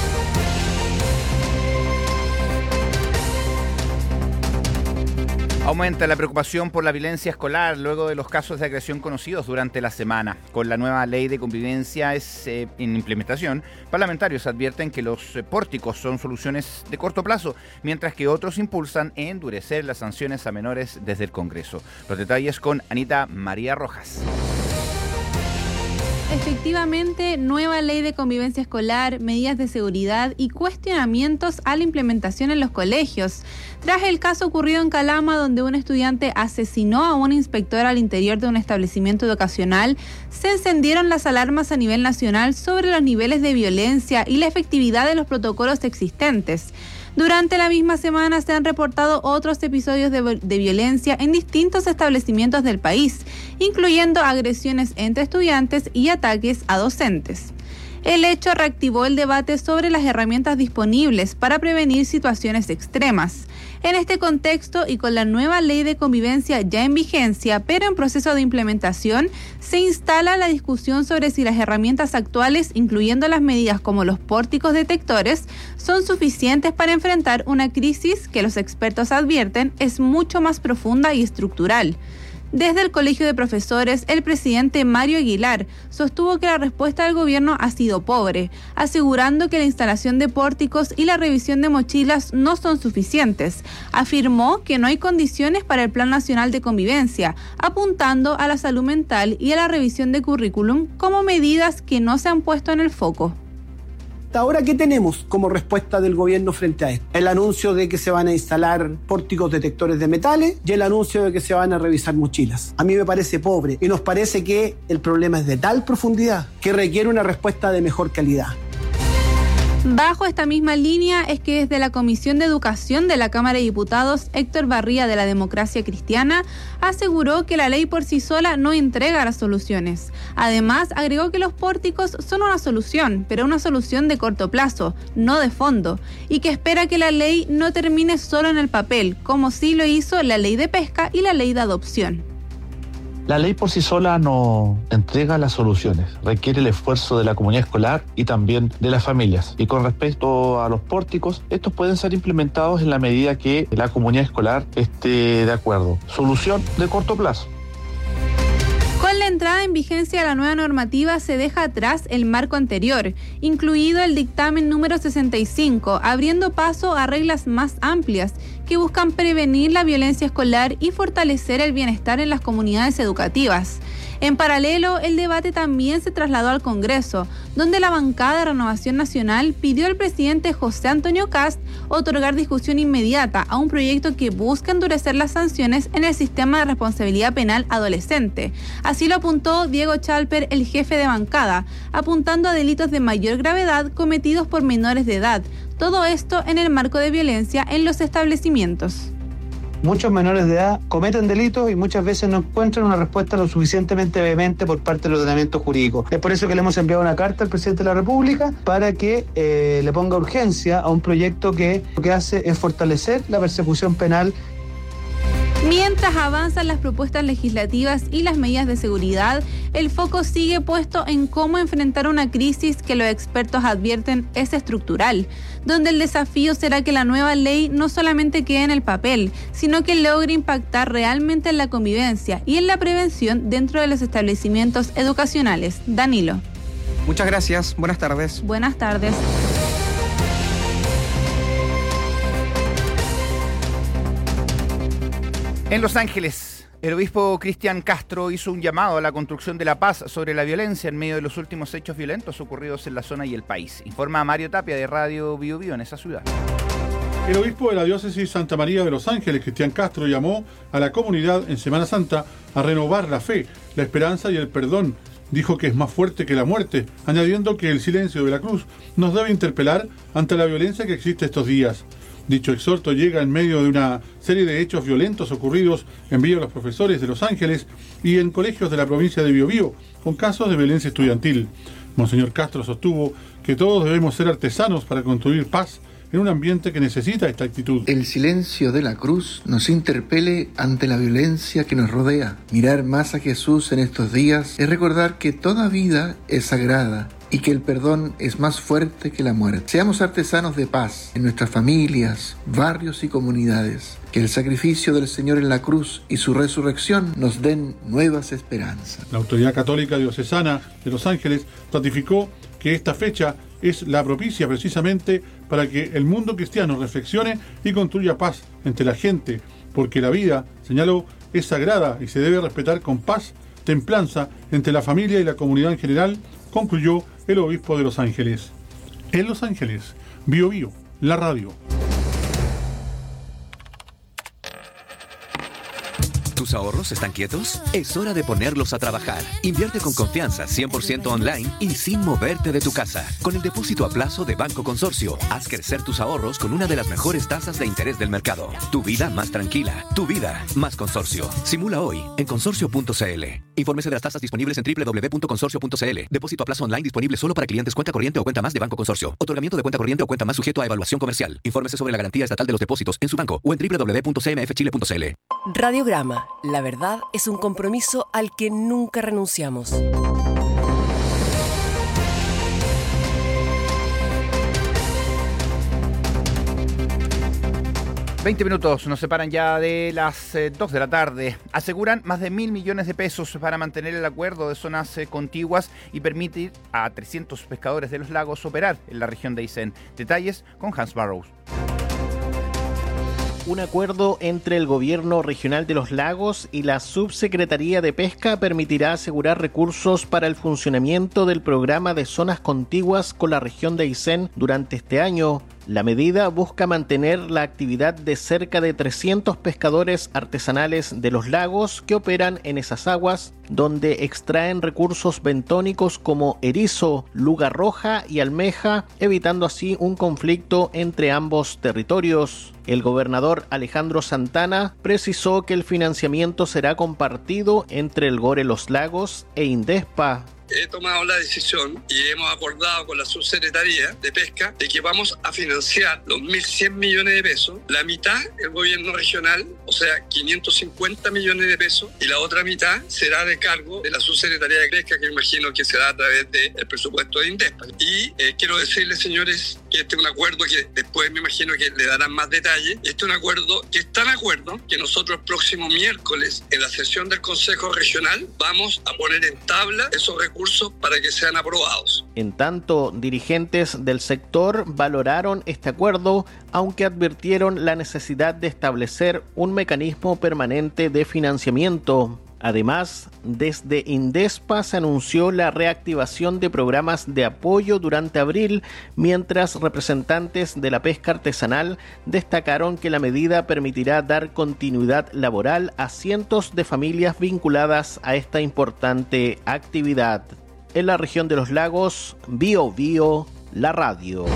Speaker 16: Aumenta la preocupación por la violencia escolar luego de los casos de agresión conocidos durante la semana. Con la nueva ley de convivencia en implementación, parlamentarios advierten que los pórticos son soluciones de corto plazo, mientras que otros impulsan endurecer las sanciones a menores desde el Congreso. Los detalles con Anita María Rojas.
Speaker 2: Efectivamente, nueva ley de convivencia escolar, medidas de seguridad y cuestionamientos a la implementación en los colegios. Tras el caso ocurrido en Calama, donde un estudiante asesinó a un inspector al interior de un establecimiento educacional, se encendieron las alarmas a nivel nacional sobre los niveles de violencia y la efectividad de los protocolos existentes. Durante la misma semana se han reportado otros episodios de violencia en distintos establecimientos del país, incluyendo agresiones entre estudiantes y ataques a docentes. El hecho reactivó el debate sobre las herramientas disponibles para prevenir situaciones extremas. En este contexto y con la nueva ley de convivencia ya en vigencia, pero en proceso de implementación, se instala la discusión sobre si las herramientas actuales, incluyendo las medidas como los pórticos detectores, son suficientes para enfrentar una crisis que los expertos advierten es mucho más profunda y estructural. Desde el Colegio de Profesores, el presidente Mario Aguilar sostuvo que la respuesta del gobierno ha sido pobre, asegurando que la instalación de pórticos y la revisión de mochilas no son suficientes. Afirmó que no hay condiciones para el Plan Nacional de Convivencia, apuntando a la salud mental y a la revisión de currículum como medidas que no se han puesto en el foco.
Speaker 7: Ahora, ¿qué tenemos como respuesta del gobierno frente a esto? El anuncio de que se van a instalar pórticos detectores de metales y el anuncio de que se van a revisar mochilas. A mí me parece pobre y nos parece que el problema es de tal profundidad que requiere una respuesta de mejor calidad.
Speaker 2: Bajo esta misma línea es que desde la Comisión de Educación de la Cámara de Diputados, Héctor Barría, de la Democracia Cristiana, aseguró que la ley por sí sola no entrega las soluciones. Además, agregó que los pórticos son una solución, pero una solución de corto plazo, no de fondo, y que espera que la ley no termine solo en el papel, como sí lo hizo la ley de pesca y la ley de adopción.
Speaker 9: La ley por sí sola no entrega las soluciones, requiere el esfuerzo de la comunidad escolar y también de las familias. Y con respecto a los pórticos, estos pueden ser implementados en la medida que la comunidad escolar esté de acuerdo. Solución de corto plazo.
Speaker 2: Con la entrada en vigencia de la nueva normativa se deja atrás el marco anterior, incluido el dictamen número 65, abriendo paso a reglas más amplias que buscan prevenir la violencia escolar y fortalecer el bienestar en las comunidades educativas. En paralelo, el debate también se trasladó al Congreso, donde la bancada de Renovación Nacional pidió al presidente José Antonio Kast otorgar discusión inmediata a un proyecto que busca endurecer las sanciones en el sistema de responsabilidad penal adolescente. Así lo apuntó Diego Chalper, el jefe de bancada, apuntando a delitos de mayor gravedad cometidos por menores de edad. Todo esto en el marco de violencia en los establecimientos.
Speaker 3: Muchos menores de edad cometen delitos y muchas veces no encuentran una respuesta lo suficientemente vehemente por parte del ordenamiento jurídico. Es por eso que le hemos enviado una carta al presidente de la República para que le ponga urgencia a un proyecto que lo que hace es fortalecer la persecución penal.
Speaker 2: Mientras avanzan las propuestas legislativas y las medidas de seguridad, el foco sigue puesto en cómo enfrentar una crisis que los expertos advierten es estructural, donde el desafío será que la nueva ley no solamente quede en el papel, sino que logre impactar realmente en la convivencia y en la prevención dentro de los establecimientos educacionales. Danilo.
Speaker 13: Muchas gracias. Buenas tardes.
Speaker 2: Buenas tardes.
Speaker 16: En Los Ángeles, el obispo Cristian Castro hizo un llamado a la construcción de la paz sobre la violencia en medio de los últimos hechos violentos ocurridos en la zona y el país. Informa Mario Tapia de Radio Bío Bío en esa ciudad.
Speaker 14: El obispo de la diócesis Santa María de Los Ángeles, Cristian Castro, llamó a la comunidad en Semana Santa a renovar la fe, la esperanza y el perdón, dijo que es más fuerte que la muerte, añadiendo que el silencio de la Cruz nos debe interpelar ante la violencia que existe estos días. Dicho exhorto llega en medio de una serie de hechos violentos ocurridos en Villa Los Profesores de Los Ángeles y en colegios de la provincia de Biobío, con casos de violencia estudiantil. Monseñor Castro sostuvo que todos debemos ser artesanos para construir paz en un ambiente que necesita esta actitud.
Speaker 1: El silencio de la cruz nos interpele ante la violencia que nos rodea. Mirar más a Jesús en estos días es recordar que toda vida es sagrada y que el perdón es más fuerte que la muerte. Seamos artesanos de paz en nuestras familias, barrios y comunidades. Que el sacrificio del Señor en la cruz y su resurrección nos den nuevas esperanzas.
Speaker 14: La Autoridad Católica Diocesana de Los Ángeles ratificó que esta fecha es la propicia precisamente para que el mundo cristiano reflexione y construya paz entre la gente, porque la vida, señaló, es sagrada y se debe respetar con paz, templanza entre la familia y la comunidad en general, concluyó el obispo de Los Ángeles. En Los Ángeles, Biobío, la radio.
Speaker 5: ¿Tus ahorros están quietos? Es hora de ponerlos a trabajar. Invierte con confianza 100% online y sin moverte de tu casa. Con el depósito a plazo de Banco Consorcio, haz crecer tus ahorros con una de las mejores tasas de interés del mercado. Tu vida más tranquila. Tu vida más Consorcio. Simula hoy en consorcio.cl. Infórmese de las tasas disponibles en www.consorcio.cl. Depósito a plazo online disponible solo para clientes cuenta corriente o cuenta más de Banco Consorcio. Otorgamiento de cuenta corriente o cuenta más sujeto a evaluación comercial. Infórmese sobre la garantía estatal de los depósitos en su banco o en www.cmfchile.cl.
Speaker 17: Radiograma. La verdad es un compromiso al que nunca renunciamos.
Speaker 16: ...20 nos separan ya de las 2 de la tarde. Aseguran más de 1.000 millones de pesos para mantener el acuerdo de zonas contiguas y permitir a 300 pescadores de los lagos operar en la región de Aysén. Detalles con Hans Barrows.
Speaker 18: Un acuerdo entre el Gobierno Regional de los Lagos y la Subsecretaría de Pesca permitirá asegurar recursos para el funcionamiento del programa de zonas contiguas con la región de Aysén durante este año. La medida busca mantener la actividad de cerca de 300 pescadores artesanales de los lagos que operan en esas aguas, donde extraen recursos bentónicos como erizo, luga roja y almeja, evitando así un conflicto entre ambos territorios. El gobernador Alejandro Santana precisó que el financiamiento será compartido entre el GORE Los Lagos e Indespa.
Speaker 19: He tomado la decisión y hemos acordado con la Subsecretaría de Pesca de que vamos a financiar los 1.100 millones de pesos, la mitad el gobierno regional, o sea 550 millones de pesos, y la otra mitad será de cargo de la Subsecretaría de Pesca, que imagino que será a través del presupuesto de Indespa. Y quiero decirles, señores, que este es un acuerdo que después me imagino que le darán más detalles. Este es un acuerdo que es tan acuerdo que nosotros el próximo miércoles en la sesión del Consejo Regional vamos a poner en tabla esos recursos para que sean aprobados.
Speaker 18: En tanto, dirigentes del sector valoraron este acuerdo, aunque advirtieron la necesidad de establecer un mecanismo permanente de financiamiento. Además, desde Indespa se anunció la reactivación de programas de apoyo durante abril, mientras representantes de la pesca artesanal destacaron que la medida permitirá dar continuidad laboral a cientos de familias vinculadas a esta importante actividad. En la región de los lagos, Biobío, la radio.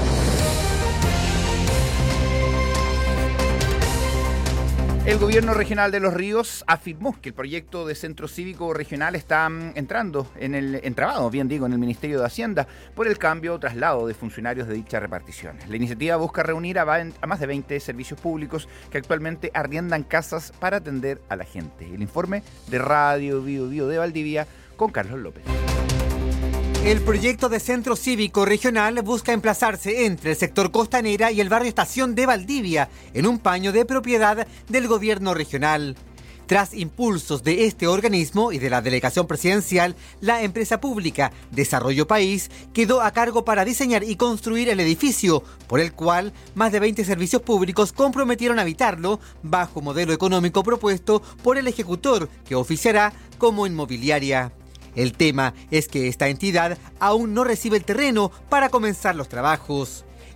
Speaker 16: El gobierno regional de Los Ríos afirmó que el proyecto de centro cívico regional está entrabado en el Ministerio de Hacienda por el cambio o traslado de funcionarios de dicha repartición. La iniciativa busca reunir a más de 20 servicios públicos que actualmente arriendan casas para atender a la gente. El informe de Radio Biobío de Valdivia con Carlos López.
Speaker 20: El proyecto de centro cívico regional busca emplazarse entre el sector Costanera y el barrio Estación de Valdivia, en un paño de propiedad del gobierno regional. Tras impulsos de este organismo y de la delegación presidencial, la empresa pública Desarrollo País quedó a cargo para diseñar y construir el edificio, por el cual más de 20 servicios públicos comprometieron habitarlo bajo modelo económico propuesto por el ejecutor, que oficiará como inmobiliaria. El tema es que esta entidad aún no recibe el terreno para comenzar los trabajos.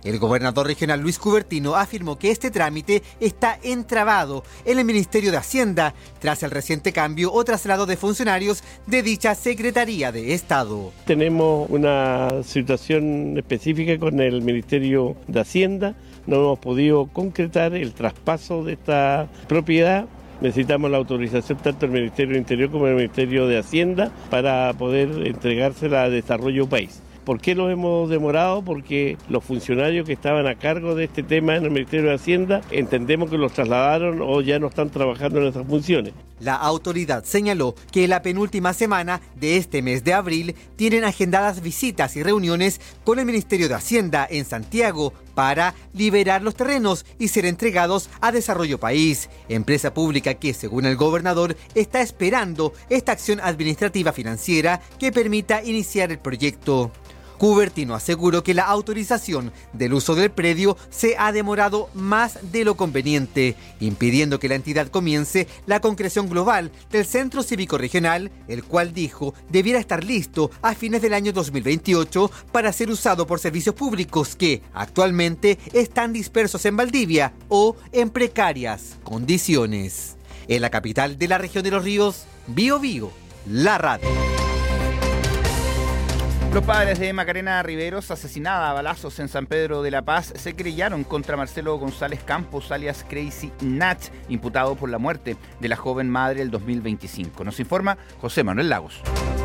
Speaker 20: El gobernador regional Luis Cubertino afirmó que este trámite está entrabado en el Ministerio de Hacienda tras el reciente cambio o traslado de funcionarios de dicha Secretaría de Estado.
Speaker 6: Tenemos una situación específica con el Ministerio de Hacienda. No hemos podido concretar el traspaso de esta propiedad. Necesitamos la autorización tanto del Ministerio del Interior como del Ministerio de Hacienda para poder entregársela a Desarrollo País. ¿Por qué lo hemos demorado? Porque los funcionarios que estaban a cargo de este tema en el Ministerio de Hacienda entendemos que los trasladaron o ya no están trabajando en esas funciones.
Speaker 20: La autoridad señaló que la penúltima semana de este mes de abril tienen agendadas visitas y reuniones con el Ministerio de Hacienda en Santiago para liberar los terrenos y ser entregados a Desarrollo País, empresa pública que, según el gobernador, está esperando esta acción administrativa financiera que permita iniciar el proyecto. Cubertino aseguró que la autorización del uso del predio se ha demorado más de lo conveniente, impidiendo que la entidad comience la concreción global del Centro Cívico Regional, el cual dijo debiera estar listo a fines del año 2028 para ser usado por servicios públicos que actualmente están dispersos en Valdivia o en precarias condiciones. En la capital de la región de Los Ríos, Biobío, la radio.
Speaker 16: Los padres de Macarena Riveros, asesinada a balazos en San Pedro de la Paz, se querellaron contra Marcelo González Campos, alias Crazy Natch, imputado por la muerte de la joven madre del 2025. Nos informa José Manuel Lagos.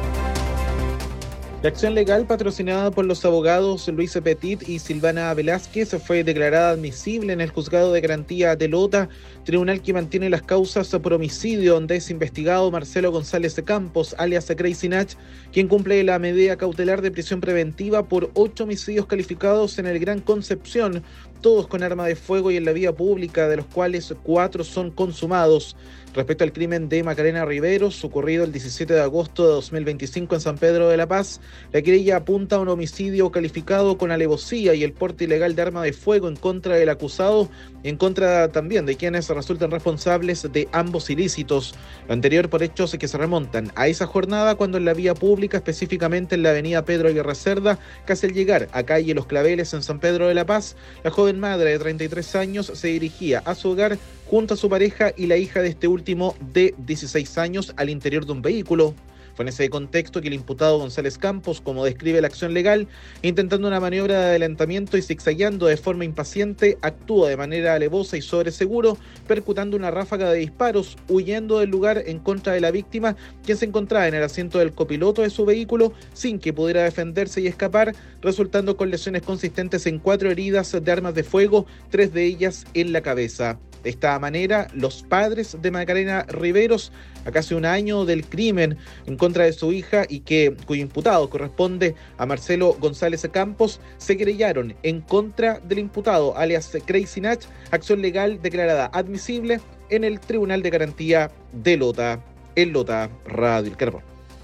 Speaker 8: La acción legal patrocinada por los abogados Luis Petit y Silvana Velázquez fue declarada admisible en el Juzgado de Garantía de Lota, tribunal que mantiene las causas por homicidio donde es investigado Marcelo González Campos, alias Crazy Natch, quien cumple la medida cautelar de prisión preventiva por 8 homicidios calificados en el Gran Concepción, todos con arma de fuego y en la vía pública, de los cuales 4 son consumados. Respecto al crimen de Macarena Riveros, ocurrido el 17 de agosto de 2025 en San Pedro de la Paz, la querella apunta a un homicidio calificado con alevosía y el porte ilegal de arma de fuego en contra del acusado, en contra también de quienes resultan responsables de ambos ilícitos. Lo anterior por hechos que se remontan a esa jornada cuando en la vía pública, específicamente en la avenida Pedro Aguirre Cerda, casi al llegar a calle Los Claveles en San Pedro de la Paz, la joven madre de 33 años se dirigía a su hogar junto a su pareja y la hija de este último de 16 años al interior de un vehículo. Fue en ese contexto que el imputado González Campos, como describe la acción legal, intentando una maniobra de adelantamiento y zigzagueando de forma impaciente, actúa de manera alevosa y sobre seguro, percutando una ráfaga de disparos, huyendo del lugar en contra de la víctima, quien se encontraba en el asiento del copiloto de su vehículo, sin que pudiera defenderse y escapar, resultando con lesiones consistentes en 4 heridas de armas de fuego, 3 de ellas en la cabeza. De esta manera, los padres de Macarena Riveros, a casi un año del crimen en contra de su hija y cuyo imputado corresponde a Marcelo González Campos, se querellaron en contra del imputado, alias Crazy Natch, acción legal declarada admisible en el Tribunal de Garantía de Lota, en Lota Radio El Carbón.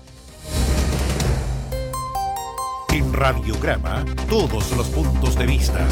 Speaker 4: En Radiograma, todos los puntos de vista.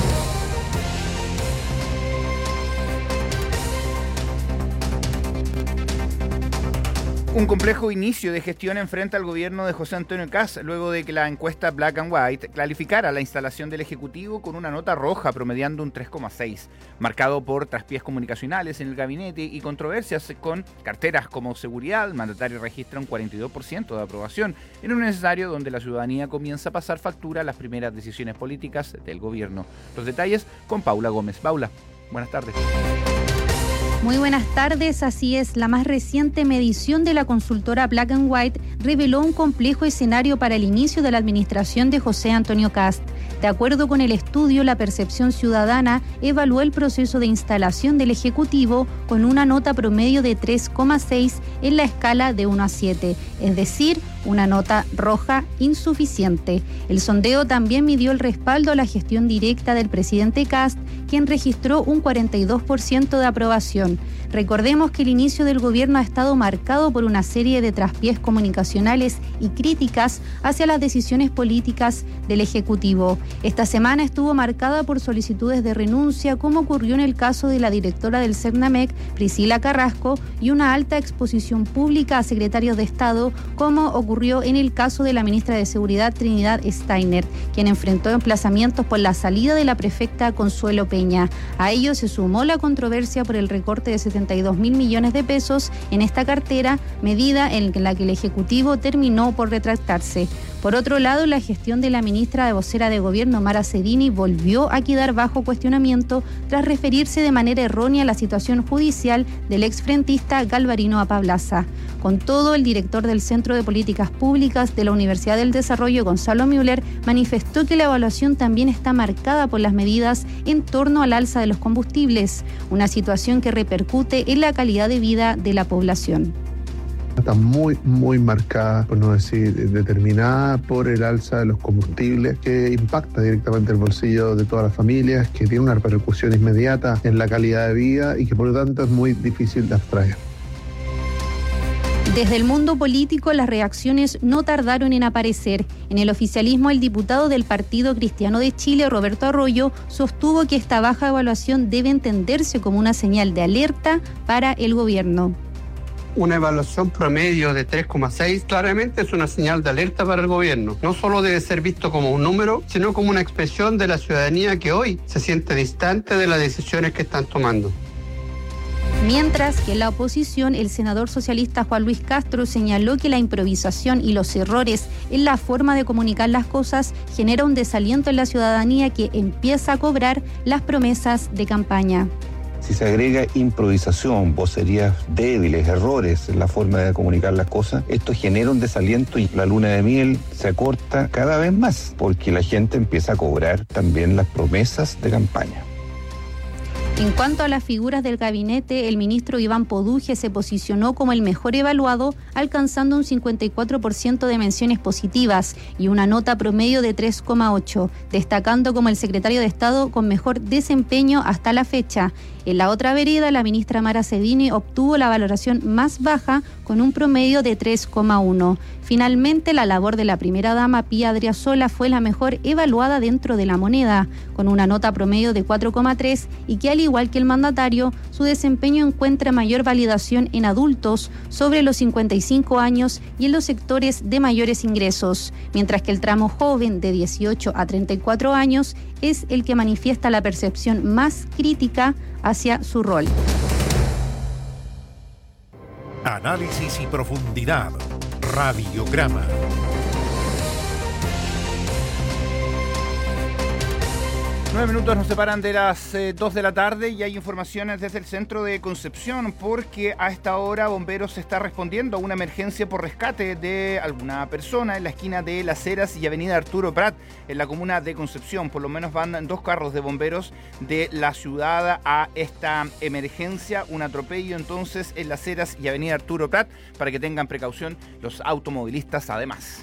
Speaker 16: Un complejo inicio de gestión enfrenta al gobierno de José Antonio Kast luego de que la encuesta Black and White calificara la instalación del Ejecutivo con una nota roja promediando un 3,6, marcado por traspiés comunicacionales en el gabinete y controversias con carteras como seguridad. El mandatario registra un 42% de aprobación en un escenario donde la ciudadanía comienza a pasar factura a las primeras decisiones políticas del gobierno. Los detalles con Paula Gómez. Paula, buenas tardes.
Speaker 21: Muy buenas tardes, así es. La más reciente medición de la consultora Black and White reveló un complejo escenario para el inicio de la administración de José Antonio Kast. De acuerdo con el estudio, la percepción ciudadana evaluó el proceso de instalación del Ejecutivo con una nota promedio de 3,6 en la escala de 1 a 7, es decir, una nota roja insuficiente. El sondeo también midió el respaldo a la gestión directa del presidente Kast, quien registró un 42% de aprobación. Recordemos que el inicio del gobierno ha estado marcado por una serie de traspiés comunicacionales y críticas hacia las decisiones políticas del Ejecutivo. Esta semana estuvo marcada por solicitudes de renuncia, como ocurrió en el caso de la directora del CERNAMEC, Priscila Carrasco, y una alta exposición pública a secretarios de Estado, como ocurrió ocurrió en el caso de la ministra de Seguridad Trinidad Steiner, quien enfrentó emplazamientos por la salida de la prefecta Consuelo Peña. A ello se sumó la controversia por el recorte de 72.000 millones de pesos en esta cartera, medida en la que el Ejecutivo terminó por retractarse. Por otro lado, la gestión de la ministra de vocera de Gobierno, Mara Cedini, volvió a quedar bajo cuestionamiento tras referirse de manera errónea a la situación judicial del exfrentista Galvarino Apablaza. Con todo, el director del Centro de Políticas Públicas de la Universidad del Desarrollo, Gonzalo Müller, manifestó que la evaluación también está marcada por las medidas en torno al alza de los combustibles, una situación que repercute en la calidad de vida de la población.
Speaker 11: Está muy marcada, por no decir determinada, por el alza de los combustibles, que impacta directamente el bolsillo de todas las familias, que tiene una repercusión inmediata en la calidad de vida y que por lo tanto es muy difícil de abstraer.
Speaker 21: Desde el mundo político, las reacciones no tardaron en aparecer. En el oficialismo, el diputado del Partido Cristiano de Chile, Roberto Arroyo, sostuvo que esta baja evaluación debe entenderse como una señal de alerta para el gobierno.
Speaker 15: Una evaluación promedio de 3,6 claramente es una señal de alerta para el gobierno. No solo debe ser visto como un número, sino como una expresión de la ciudadanía que hoy se siente distante de las decisiones que están tomando.
Speaker 21: Mientras que en la oposición, el senador socialista Juan Luis Castro señaló que la improvisación y los errores en la forma de comunicar las cosas genera un desaliento en la ciudadanía que empieza a cobrar las promesas de campaña.
Speaker 22: Si se agrega improvisación, vocerías débiles, errores en la forma de comunicar las cosas, esto genera un desaliento y la luna de miel se acorta cada vez más, porque la gente empieza a cobrar también las promesas de campaña.
Speaker 21: En cuanto a las figuras del gabinete, el ministro Iván Poduje se posicionó como el mejor evaluado, alcanzando un 54% de menciones positivas y una nota promedio de 3,8, destacando como el secretario de Estado con mejor desempeño hasta la fecha. En la otra vereda, la ministra Mara Cedini obtuvo la valoración más baja con un promedio de 3,1. Finalmente, la labor de la primera dama Pía Adriasola fue la mejor evaluada dentro de la moneda, con una nota promedio de 4,3 y que, al igual que el mandatario, su desempeño encuentra mayor validación en adultos sobre los 55 años y en los sectores de mayores ingresos, mientras que el tramo joven de 18 a 34 años es el que manifiesta la percepción más crítica hacia su rol.
Speaker 4: Análisis y profundidad. Radiograma.
Speaker 16: 9 minutos nos separan de las 2 de la tarde y hay informaciones desde el centro de Concepción porque a esta hora Bomberos está respondiendo a una emergencia por rescate de alguna persona en la esquina de Las Heras y Avenida Arturo Prat en la comuna de Concepción. Por lo menos van 2 carros de bomberos de la ciudad a esta emergencia, un atropello entonces en Las Heras y Avenida Arturo Prat para que tengan precaución los automovilistas además.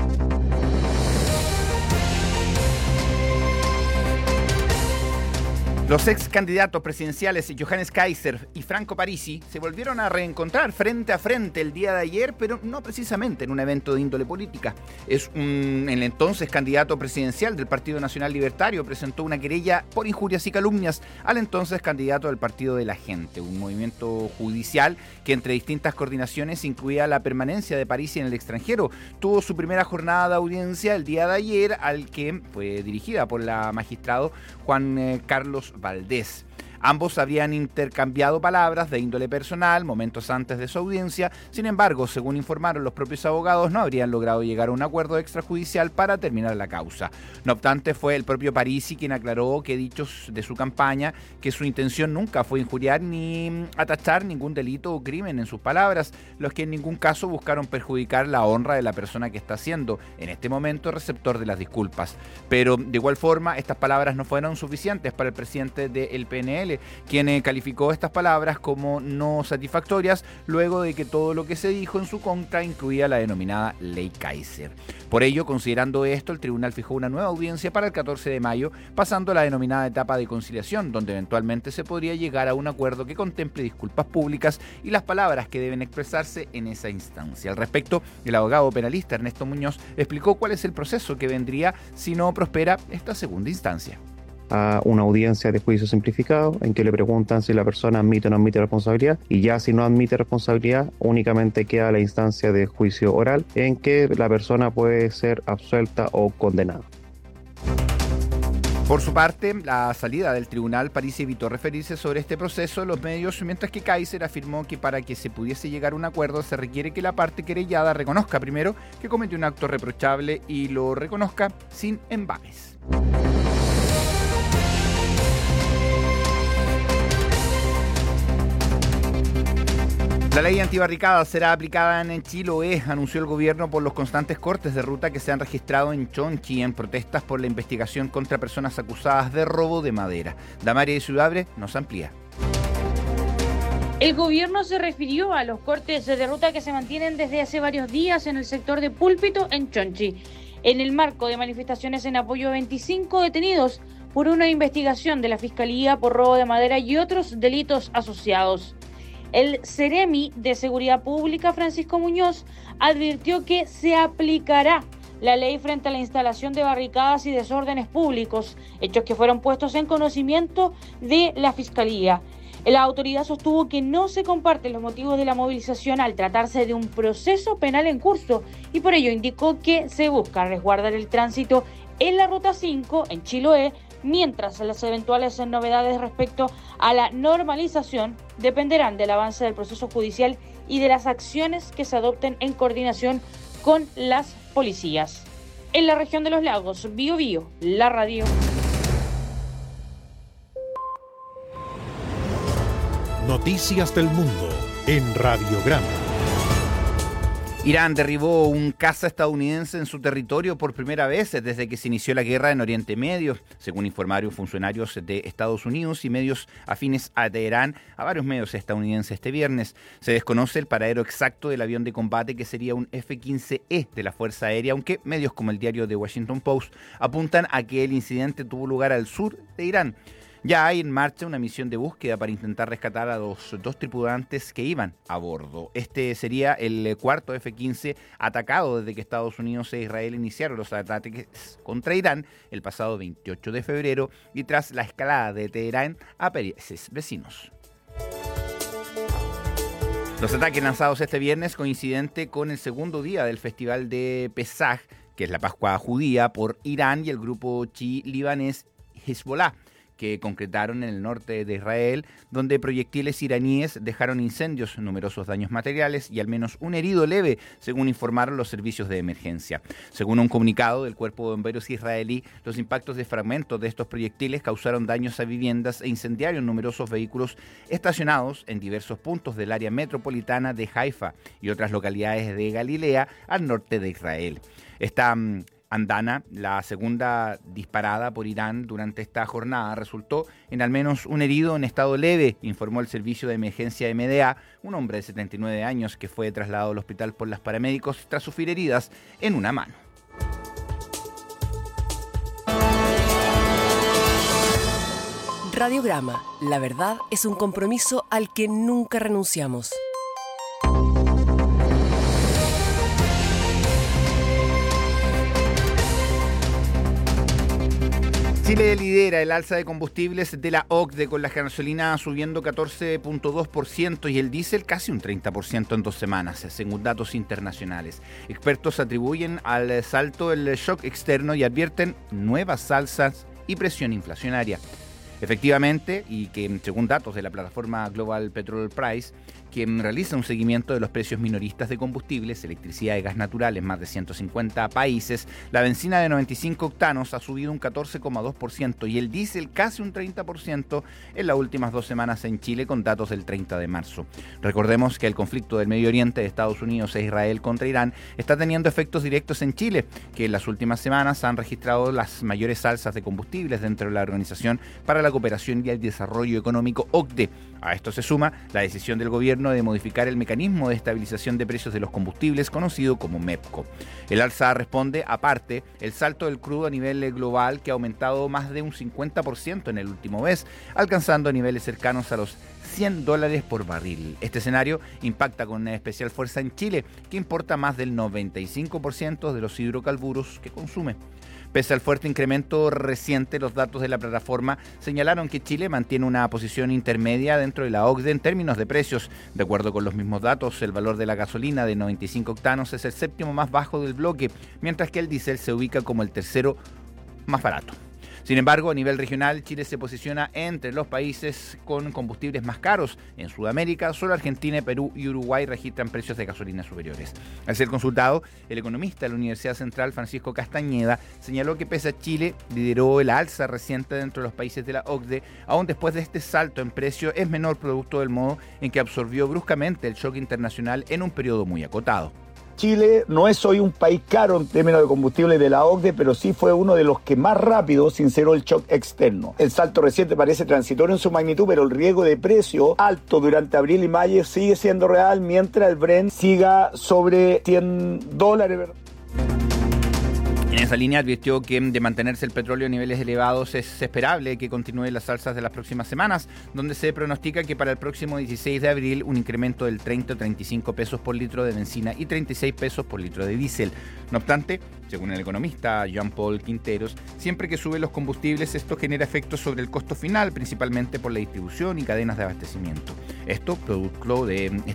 Speaker 16: Los ex candidatos presidenciales Johannes Kaiser y Franco Parisi se volvieron a reencontrar frente a frente el día de ayer, pero no precisamente en un evento de índole política. El entonces candidato presidencial del Partido Nacional Libertario presentó una querella por injurias y calumnias al entonces candidato del Partido de la Gente, un movimiento judicial que entre distintas coordinaciones incluía la permanencia de Parisi en el extranjero. Tuvo su primera jornada de audiencia el día de ayer, al que fue dirigida por la magistrado Juan Carlos Valdés. Ambos habrían intercambiado palabras de índole personal momentos antes de su audiencia. Sin embargo, según informaron los propios abogados, no habrían logrado llegar a un acuerdo extrajudicial para terminar la causa. No obstante, fue el propio Parisi quien aclaró que dichos de su campaña que su intención nunca fue injuriar ni atachar ningún delito o crimen en sus palabras, los que en ningún caso buscaron perjudicar la honra de la persona que está siendo, en este momento, receptor de las disculpas. Pero, de igual forma, estas palabras no fueron suficientes para el presidente del PNL, quien calificó estas palabras como no satisfactorias luego de que todo lo que se dijo en su contra incluía la denominada Ley Kaiser. Por ello, considerando esto, el tribunal fijó una nueva audiencia para el 14 de mayo, pasando la denominada etapa de conciliación, donde eventualmente se podría llegar a un acuerdo que contemple disculpas públicas y las palabras que deben expresarse en esa instancia. Al respecto, el abogado penalista Ernesto Muñoz explicó cuál es el proceso que vendría si no prospera esta segunda instancia.
Speaker 10: a una audiencia de juicio simplificado en que le preguntan si la persona admite o no admite responsabilidad, y ya si no admite responsabilidad únicamente queda la instancia de juicio oral en que la persona puede ser absuelta o condenada.
Speaker 16: Por su parte, la salida del tribunal París evitó referirse sobre este proceso en los medios, mientras que Kaiser afirmó que para que se pudiese llegar a un acuerdo se requiere que la parte querellada reconozca primero que cometió un acto reprochable y lo reconozca sin embates. La ley antibarricadas será aplicada en Chiloé, anunció el gobierno por los constantes cortes de ruta que se han registrado en Chonchi en protestas por la investigación contra personas acusadas de robo de madera. Damaria Ciudadbre nos amplía.
Speaker 12: El gobierno se refirió a los cortes de ruta que se mantienen desde hace varios días en el sector de Púlpito en Chonchi, en el marco de manifestaciones en apoyo a 25 detenidos por una investigación de la Fiscalía por robo de madera y otros delitos asociados. El Ceremi de Seguridad Pública, Francisco Muñoz, advirtió que se aplicará la ley frente a la instalación de barricadas y desórdenes públicos, hechos que fueron puestos en conocimiento de la Fiscalía. La autoridad sostuvo que no se comparten los motivos de la movilización al tratarse de un proceso penal en curso y por ello indicó que se busca resguardar el tránsito en la Ruta 5 en Chiloé, mientras las eventuales novedades respecto a la normalización dependerán del avance del proceso judicial y de las acciones que se adopten en coordinación con las policías. En la región de los lagos, Biobío, la radio.
Speaker 4: Noticias del mundo en Radiograma.
Speaker 16: Irán derribó un caza estadounidense en su territorio por primera vez desde que se inició la guerra en Oriente Medio, según informaron funcionarios de Estados Unidos y medios afines a Teherán a varios medios estadounidenses este viernes. Se desconoce el paradero exacto del avión de combate que sería un F-15E de la Fuerza Aérea, aunque medios como el diario The Washington Post apuntan a que el incidente tuvo lugar al sur de Irán. Ya hay en marcha una misión de búsqueda para intentar rescatar a los dos tripulantes que iban a bordo. Este sería el cuarto F-15 atacado desde que Estados Unidos e Israel iniciaron los ataques contra Irán el pasado 28 de febrero y tras la escalada de Teherán a países vecinos. Los ataques lanzados este viernes coincidente con el segundo día del festival de Pesaj, que es la Pascua judía, por Irán y el grupo chií libanés Hezbollah, que concretaron en el norte de Israel, donde proyectiles iraníes dejaron incendios, numerosos daños materiales y al menos un herido leve, según informaron los servicios de emergencia. Según un comunicado del Cuerpo de Bomberos israelí, los impactos de fragmentos de estos proyectiles causaron daños a viviendas e incendiaron numerosos vehículos estacionados en diversos puntos del área metropolitana de Haifa y otras localidades de Galilea al norte de Israel. Esta andana, la segunda disparada por Irán durante esta jornada, resultó en al menos un herido en estado leve, informó el servicio de emergencia MDA, un hombre de 79 años que fue trasladado al hospital por los paramédicos tras sufrir heridas en una mano.
Speaker 17: Radiograma, la verdad es un compromiso al que nunca renunciamos.
Speaker 16: Chile lidera el alza de combustibles de la OCDE, con la gasolina subiendo 14.2% y el diésel casi un 30% en 2 semanas, según datos internacionales. Expertos atribuyen al salto el shock externo y advierten nuevas alzas y presión inflacionaria. Efectivamente, y que según datos de la plataforma Global Petrol Price, quien realiza un seguimiento de los precios minoristas de combustibles, electricidad y gas natural en más de 150 países, la benzina de 95 octanos ha subido un 14,2% y el diésel casi un 30% en las últimas 2 semanas en Chile, con datos del 30 de marzo. Recordemos que el conflicto del Medio Oriente de Estados Unidos e Israel contra Irán está teniendo efectos directos en Chile, que en las últimas semanas han registrado las mayores alzas de combustibles dentro de la Organización para la Cooperación y el Desarrollo Económico OCDE. A esto se suma la decisión del gobierno de modificar el mecanismo de estabilización de precios de los combustibles, conocido como MEPCO. El alza responde, aparte, el salto del crudo a nivel global, que ha aumentado más de un 50% en el último mes, alcanzando niveles cercanos a los $100 por barril. Este escenario impacta con especial fuerza en Chile, que importa más del 95% de los hidrocarburos que consume. Pese al fuerte incremento reciente, los datos de la plataforma señalaron que Chile mantiene una posición intermedia dentro de la OCDE en términos de precios. De acuerdo con los mismos datos, el valor de la gasolina de 95 octanos es el séptimo más bajo del bloque, mientras que el diésel se ubica como el tercero más barato. Sin embargo, a nivel regional, Chile se posiciona entre los países con combustibles más caros. En Sudamérica, solo Argentina, Perú y Uruguay registran precios de gasolina superiores. Al ser consultado, el economista de la Universidad Central, Francisco Castañeda, señaló que pese a Chile lideró el alza reciente dentro de los países de la OCDE, aún después de este salto en precio es menor producto del modo en que absorbió bruscamente el shock internacional en un periodo muy acotado.
Speaker 7: Chile no es hoy un país caro en términos de combustible de la OCDE, pero sí fue uno de los que más rápido sinceró el shock externo. El salto reciente parece transitorio en su magnitud, pero el riesgo de precio alto durante abril y mayo sigue siendo real mientras el Brent siga sobre $100.
Speaker 16: En esa línea advirtió que de mantenerse el petróleo a niveles elevados es esperable que continúen las alzas de las próximas semanas, donde se pronostica que para el próximo 16 de abril un incremento del 30 o 35 pesos por litro de benzina y 36 pesos por litro de diésel. No obstante, según el economista Jean-Paul Quinteros, siempre que suben los combustibles esto genera efectos sobre el costo final, principalmente por la distribución y cadenas de abastecimiento. Esto producto de